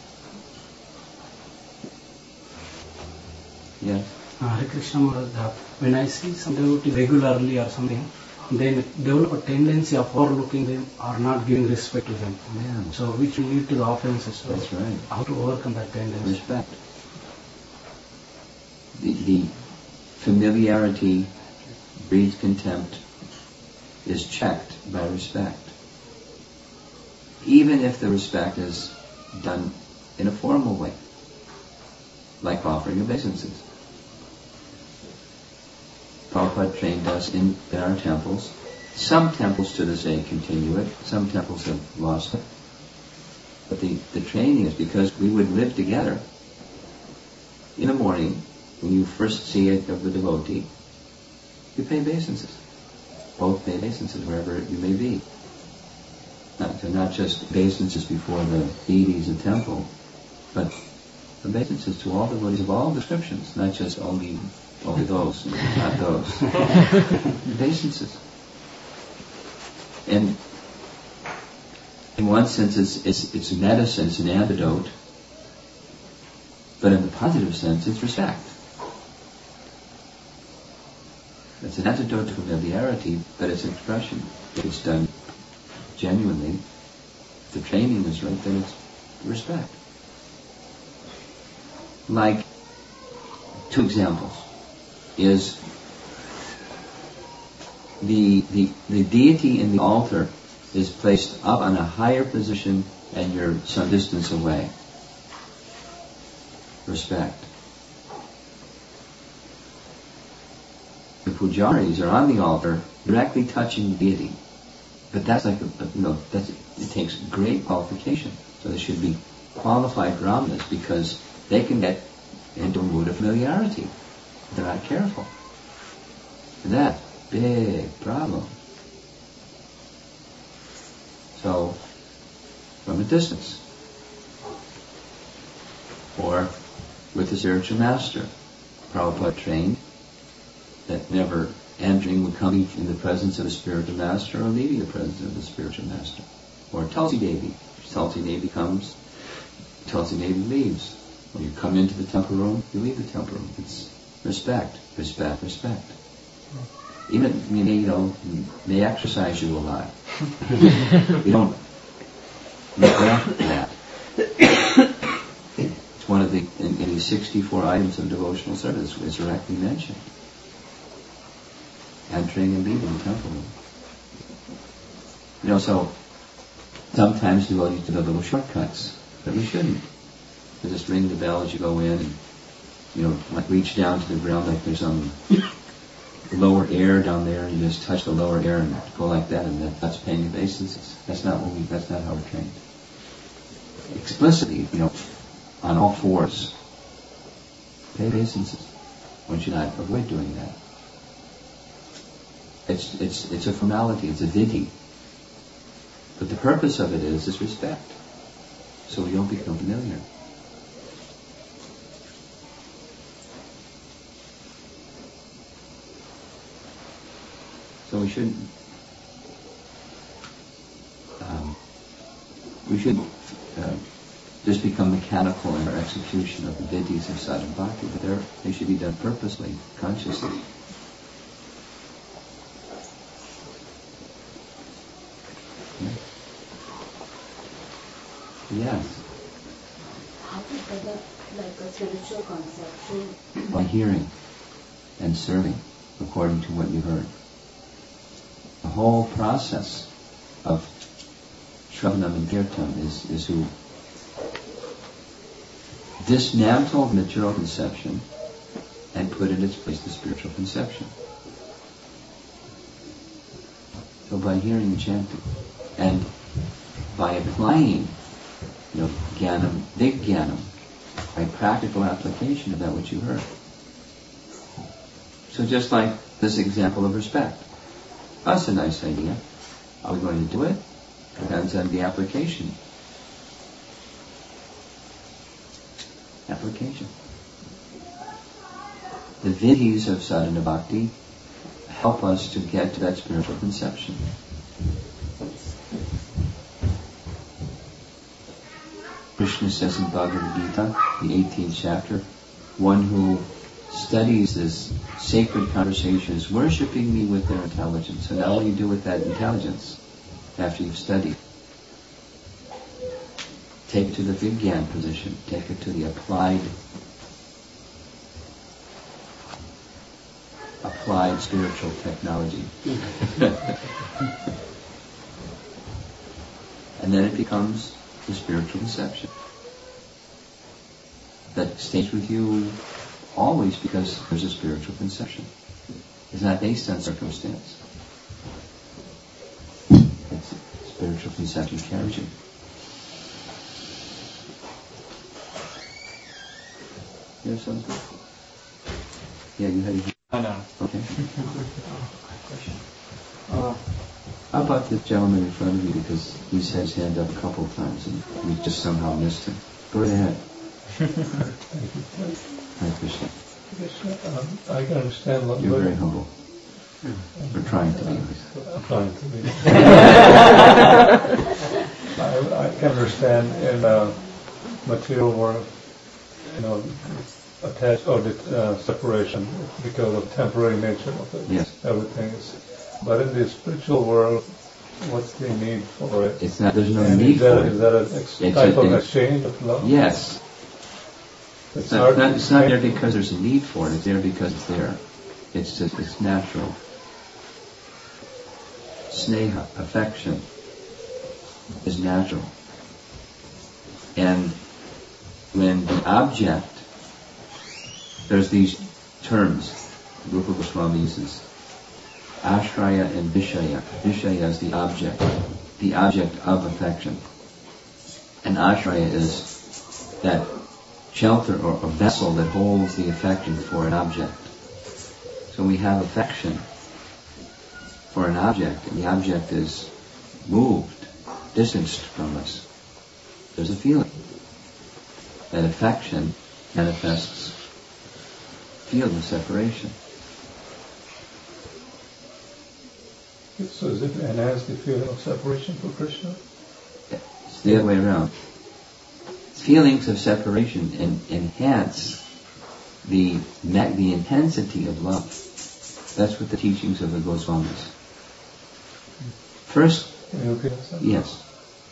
[SPEAKER 1] Yeah.
[SPEAKER 4] Uh, Hare Krishna Maharaj, uh, when I see some devotee regularly or something, then develop a tendency of overlooking them or not giving respect to them.
[SPEAKER 1] Yeah.
[SPEAKER 4] So which will lead to the offenses. So
[SPEAKER 1] that's right.
[SPEAKER 4] How to overcome that tendency?
[SPEAKER 1] Respect. The, the familiarity breeds contempt is checked by respect. Even if the respect is done in a formal way, like offering obeisances. Prabhupada trained us in, in our temples. Some temples to this day continue it. Some temples have lost it. But the, the training is because we would live together. In the morning, when you first see it of the devotee, you pay obeisances. Both pay obeisances wherever you may be. Not, so not just obeisances before the deities of the temple, but obeisances to all devotees of all descriptions, not just only only those, not those. Obeisances. And in one sense, it's, it's it's medicine, it's an antidote. But in the positive sense, it's respect. It's an antidote to familiarity, but it's an expression. If it's done genuinely, if the training is right, then it's respect. Like, two examples is the, the the deity in the altar is placed up on a higher position and you're some distance away. Respect. The pujaris are on the altar, directly touching the deity, but that's like a, a, you know that's it takes great qualification. So they should be qualified brahmanas because they can get into a mood of familiarity. They're not careful. That's big problem. So, from a distance. Or with the spiritual master. Prabhupada trained that never entering would come in the presence of a spiritual master or leaving the presence of the spiritual master. Or Tulsi Devi. Tulsi Devi comes, Tulsi Devi leaves. When you come into the temple room, you leave the temple room. It's respect, respect, respect. Even, you may, you know, may exercise you a lot. You don't neglect that. It's one of the, in, in these sixty-four items of devotional service, it's directly mentioned. Entering and leaving the temple room. You know, so sometimes devotees do the little shortcuts, but we shouldn't. You just ring the bell as you go in and, you know, like reach down to the ground like there's some lower air down there, and you just touch the lower air and go like that, and that, that's paying obeisances. That's not what we, that's not how we're trained. Explicitly, you know, on all fours, pay obeisances. One should not avoid doing that. It's, it's, it's a formality, it's a vidhi. But the purpose of it is, is respect. so we don't become familiar. So we shouldn't, um, we should uh, just become mechanical in our execution of the vidhis of sadhana bhakti, but they're, they should be done purposely, consciously. Yes.
[SPEAKER 3] How to develop like a spiritual conception?
[SPEAKER 1] By hearing and serving according to what you heard. The whole process of Shravanam and Kirtan is, is to dismantle the material conception and put in its place the spiritual conception. So by hearing and chanting, and by applying, you know, jnanam, big jnanam, by practical application of that which you heard. So just like this example of respect. That's a nice idea. Are we going to do it? Depends on the application. Application. The vidhis of sadhana bhakti help us to get to that spiritual conception. Krishna says in Bhagavad Gita, the eighteenth chapter, one who studies this sacred conversation is worshipping me with their intelligence. And now what do you do with that intelligence after you've studied? Take it to the Vigyan position. Take it to the applied applied spiritual technology. And then it becomes the spiritual conception that stays with you always because there's a spiritual conception. It's not based on circumstance. It's spiritual conception carries you. You have something? Yeah, you had a...
[SPEAKER 9] I know.
[SPEAKER 1] Okay. Uh, how about this gentleman in front of you, because he's had his hand up a couple of times and we just somehow missed him. Go right ahead. Hi, Krishna.
[SPEAKER 10] Krishna, um, I can understand what
[SPEAKER 1] you're very humble. We're trying to be.
[SPEAKER 10] I'm trying to be. I, I can understand in uh, material world, you know, attached or the uh, separation because of temporary nature of it.
[SPEAKER 1] Yes.
[SPEAKER 10] Everything is. But in the spiritual world, what's the need for it?
[SPEAKER 1] It's not. There's no
[SPEAKER 10] and
[SPEAKER 1] need
[SPEAKER 10] is that,
[SPEAKER 1] for it.
[SPEAKER 10] Is that an ex-
[SPEAKER 1] it's
[SPEAKER 10] type
[SPEAKER 1] a,
[SPEAKER 10] of
[SPEAKER 1] it's,
[SPEAKER 10] exchange of love?
[SPEAKER 1] Yes.
[SPEAKER 10] It's,
[SPEAKER 1] it's, not, not, it's not there because there's a need for it. It's there because it's there. It's just, it's natural. Sneha, affection, is natural. And when the object, there's these terms, Rupa Goswami uses, ashraya and vishaya. Vishaya is the object, the object of affection. And ashraya is that shelter or a vessel that holds the affection for an object. So we have affection for an object, and the object is moved, distanced from us. There's a feeling. That affection manifests feeling of separation.
[SPEAKER 10] So does it enhance the feeling of separation for Krishna?
[SPEAKER 1] It's the other way around. Feelings of separation en- enhance the the intensity of love. That's what the teachings of the Goswamis. First, yes,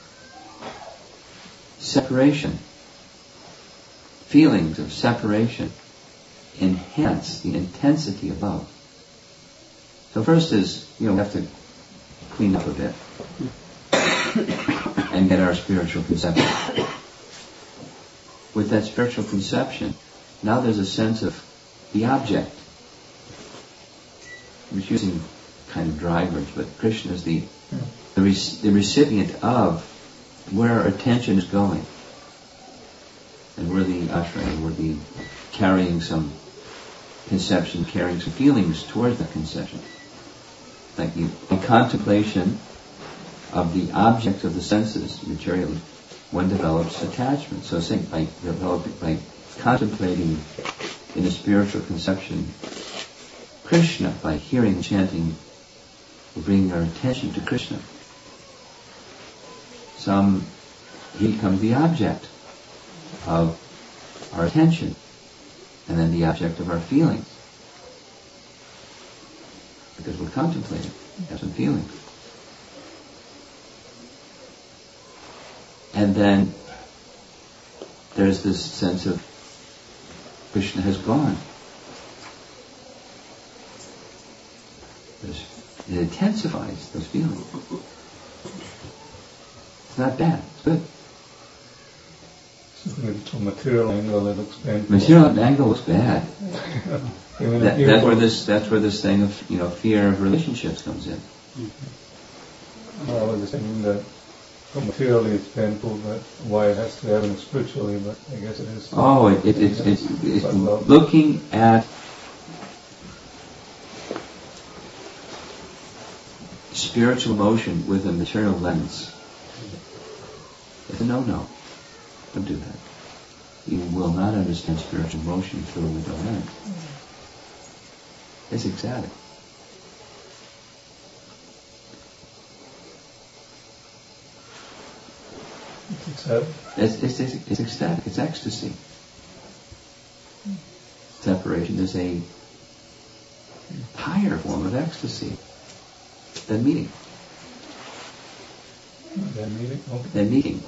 [SPEAKER 1] separation. Feelings of separation enhance the intensity of love. So first is, you know, we have to clean up a bit and get our spiritual conception. With that spiritual conception, now there's a sense of the object. I'm using kind of dry words, but Krishna is the the, rec- the recipient of where our attention is going. And we're the ashraya, we're the carrying some conception, carrying some feelings towards that conception. Like the, the contemplation of the object of the senses, materially, one develops attachment. So saying by developing, by contemplating in a spiritual conception Krishna, by hearing and chanting, we bring our attention to Krishna. Some, he becomes the object of our attention, and then the object of our feelings. Because we're contemplating, have some feelings. And then there's this sense of Krishna has gone. There's, it intensifies those feelings. It's not bad, it's good.
[SPEAKER 10] So maybe from material angle it looks painful.
[SPEAKER 1] Material angle looks bad.
[SPEAKER 10] Even
[SPEAKER 1] that,
[SPEAKER 10] if
[SPEAKER 1] that's
[SPEAKER 10] you-
[SPEAKER 1] where this that's where this thing of, you know, fear of relationships comes in.
[SPEAKER 10] I was just thinking that from materially it's painful, but why it has to happen spiritually, but I guess it is.
[SPEAKER 1] Oh, it, it, it's, it's, it's
[SPEAKER 10] But love.
[SPEAKER 1] looking at spiritual emotion with a material lens. It's a no-no. Don't do that. You will not understand spiritual emotion through with the lens. It's ecstatic.
[SPEAKER 10] It's sad.
[SPEAKER 1] It's, it's, it's, it's ecstatic. It's ecstasy. Separation is a higher form of ecstasy than meeting.
[SPEAKER 10] Then meeting. Okay.
[SPEAKER 1] Than meeting.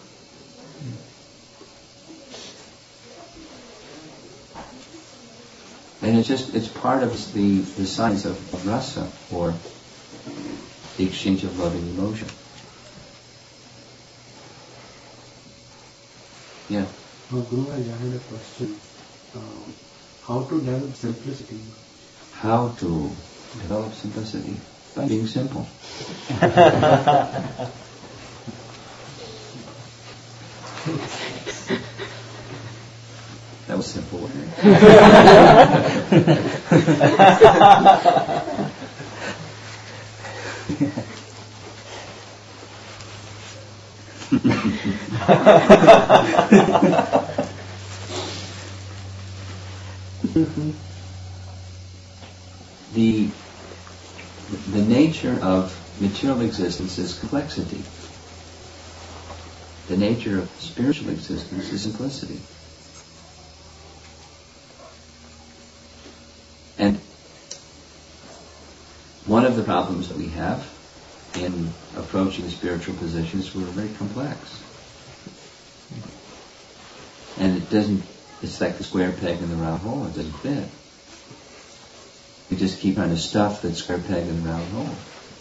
[SPEAKER 1] And it's just, it's part of the, the science of, of rasa, or the exchange of loving emotion. Yeah.
[SPEAKER 4] Uh, Guru, I had a question. Um, how to develop simplicity?
[SPEAKER 1] How to develop simplicity? By being simple. That was simple, wasn't the the nature of material existence is complexity. The nature of spiritual existence is simplicity. And one of the problems that we have in approaching spiritual positions, we're very complex. And it doesn't, it's like the square peg in the round hole, it doesn't fit. We just keep trying to stuff that square peg in the round hole.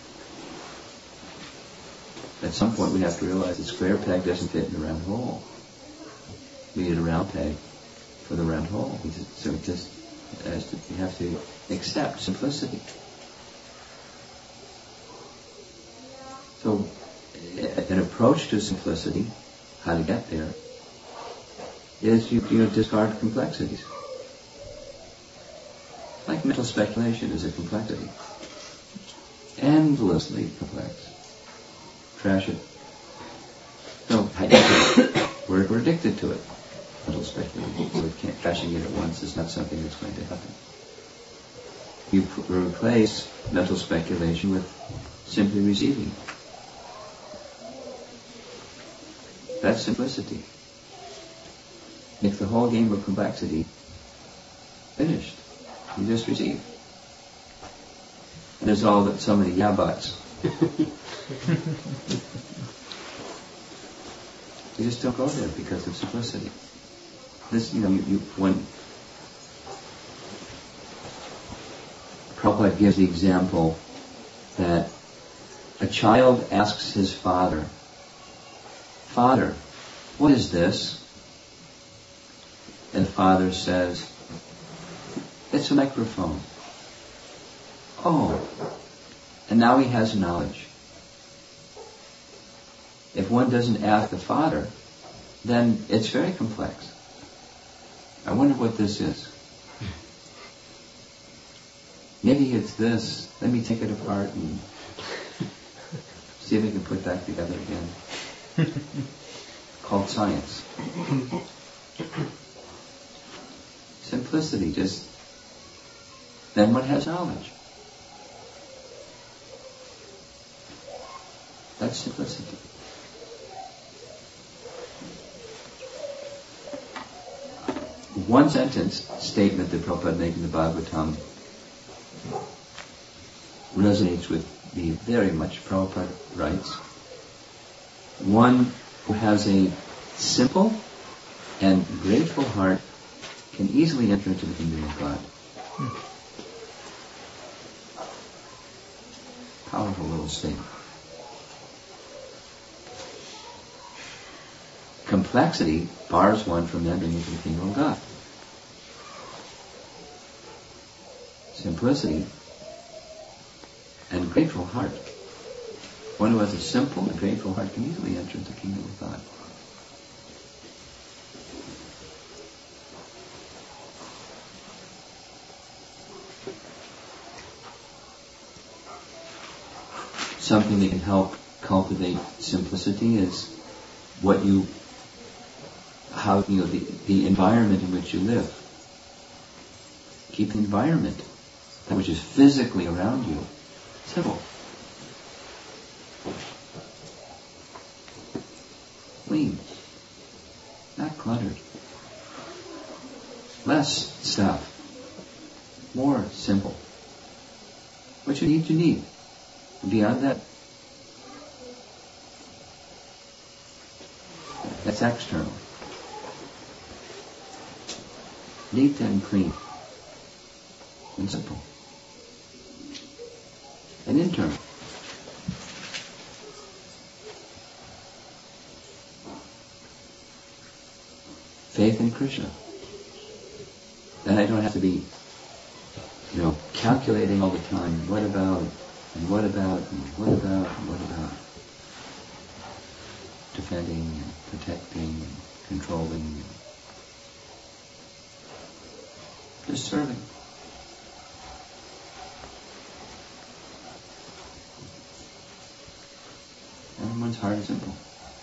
[SPEAKER 1] At some point we have to realize the square peg doesn't fit in the round hole. We need a round peg for the round hole. So it just, as to, we have to accept simplicity. So an approach to simplicity, how to get there, is you, you discard complexities. Like mental speculation is a complexity. Endlessly complex. Trash it. No, we're, we're addicted to it. Mental speculation. So we can't, trashing it at once is not something that's going to happen. You p- replace mental speculation with simply receiving. That's simplicity. Make the whole game of complexity finished. You just receive. And there's all that so many yeah buts. You just don't go there because of simplicity. This, you know, you, you when Prabhupada gives the example that a child asks his father, "Father, what is this?" And the father says, "It's a microphone." Oh, and now he has knowledge. If one doesn't ask the father, then it's very complex. I wonder what this is. Maybe it's this. Let me take it apart and see if we can put that together again. called science. Simplicity, just then one has knowledge. That's simplicity. One sentence statement that Prabhupada made in the Bhagavatam resonates with me very much. Prabhupada writes, one who has a simple and grateful heart can easily enter into the kingdom of God. Hmm. Powerful little statement. Complexity bars one from entering into the kingdom of God. Simplicity and grateful heart. One who has a simple and grateful heart can easily enter into the kingdom of God. Something that can help cultivate simplicity is what you, how, you know, the, the environment in which you live. Keep the environment, that which is physically around you, simple. Clean. Not cluttered. Less stuff. More simple. What you need, you need. Beyond that, that's external. Neat and clean. And simple. And internal. Faith in Krishna. Then I don't have to be, you know, calculating all the time, what about, and what about, and what about, and what about. Defending, and protecting, and controlling. And just serving. Everyone's heart is simple.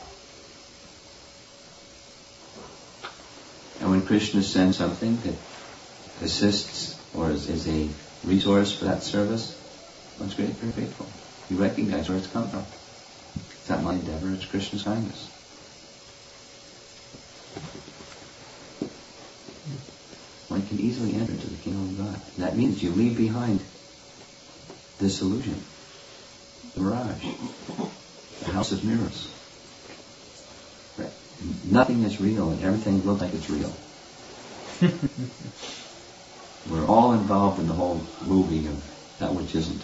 [SPEAKER 1] And when Krishna sends something that assists or is, is a resource for that service, one's great, very grateful. You recognize where it's come from. It's not my endeavor, it's Krishna's kindness. One can easily enter into the kingdom of God. And that means you leave behind this illusion, the mirage, the house of mirrors. Right. Nothing is real and everything looks like it's real. We're all involved in the whole movie of that which isn't.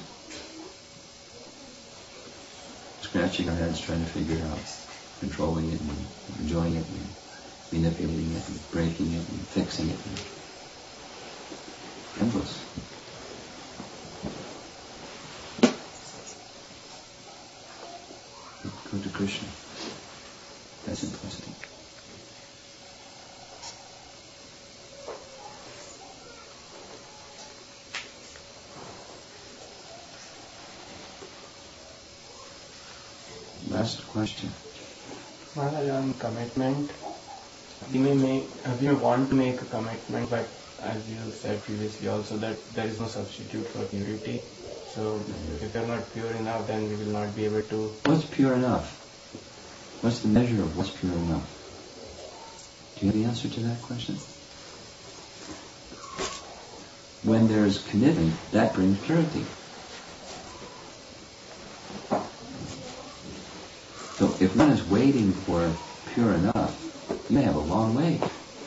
[SPEAKER 1] Scratching our heads trying to figure it out, controlling it and enjoying it and manipulating it and breaking it and fixing it. And endless. Go to Krishna. That's simplicity. Last question.
[SPEAKER 6] Maharaj, on commitment, we may make, uh, we may want to make a commitment, but as you said previously also that there is no substitute for purity. So if we are not pure enough, then we will not be able to...
[SPEAKER 1] What's pure enough? What's the measure of what's pure enough? Do you have the answer to that question? When there's commitment, that brings purity. So if one is waiting for pure enough, you may have a long way.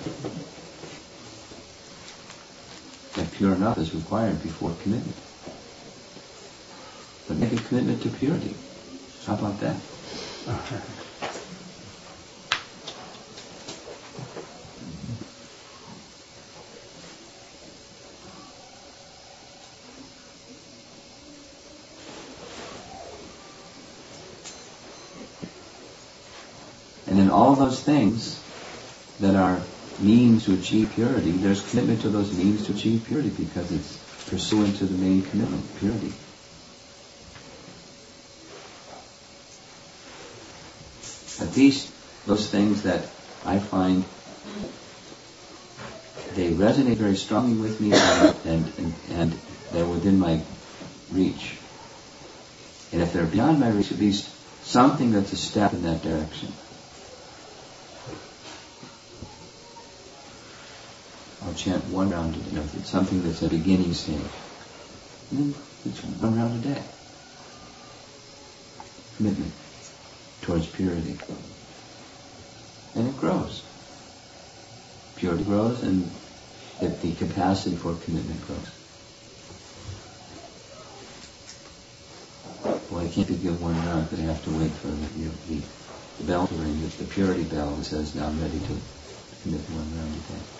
[SPEAKER 1] That pure enough is required before commitment. But make a commitment to purity. How about that? And in all those things that are means to achieve purity, there's commitment to those means to achieve purity because it's pursuant to the main commitment, purity. But these those things that I find they resonate very strongly with me, and, and, and, and they're within my reach. And if they're beyond my reach, at least something that's a step in that direction. I'll chant one round a day. You know, it's something that's a beginning stage. And then it's one round a day. Commitment towards purity. And it grows. Purity grows, and the, the capacity for commitment grows. Well, I can't give one round, but I have to wait for the, you know, the, the bell to ring, the, the purity bell that says, now I'm ready to commit one round a day.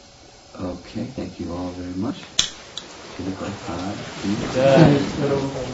[SPEAKER 1] Okay, thank you all very much. Shri Prabhupada.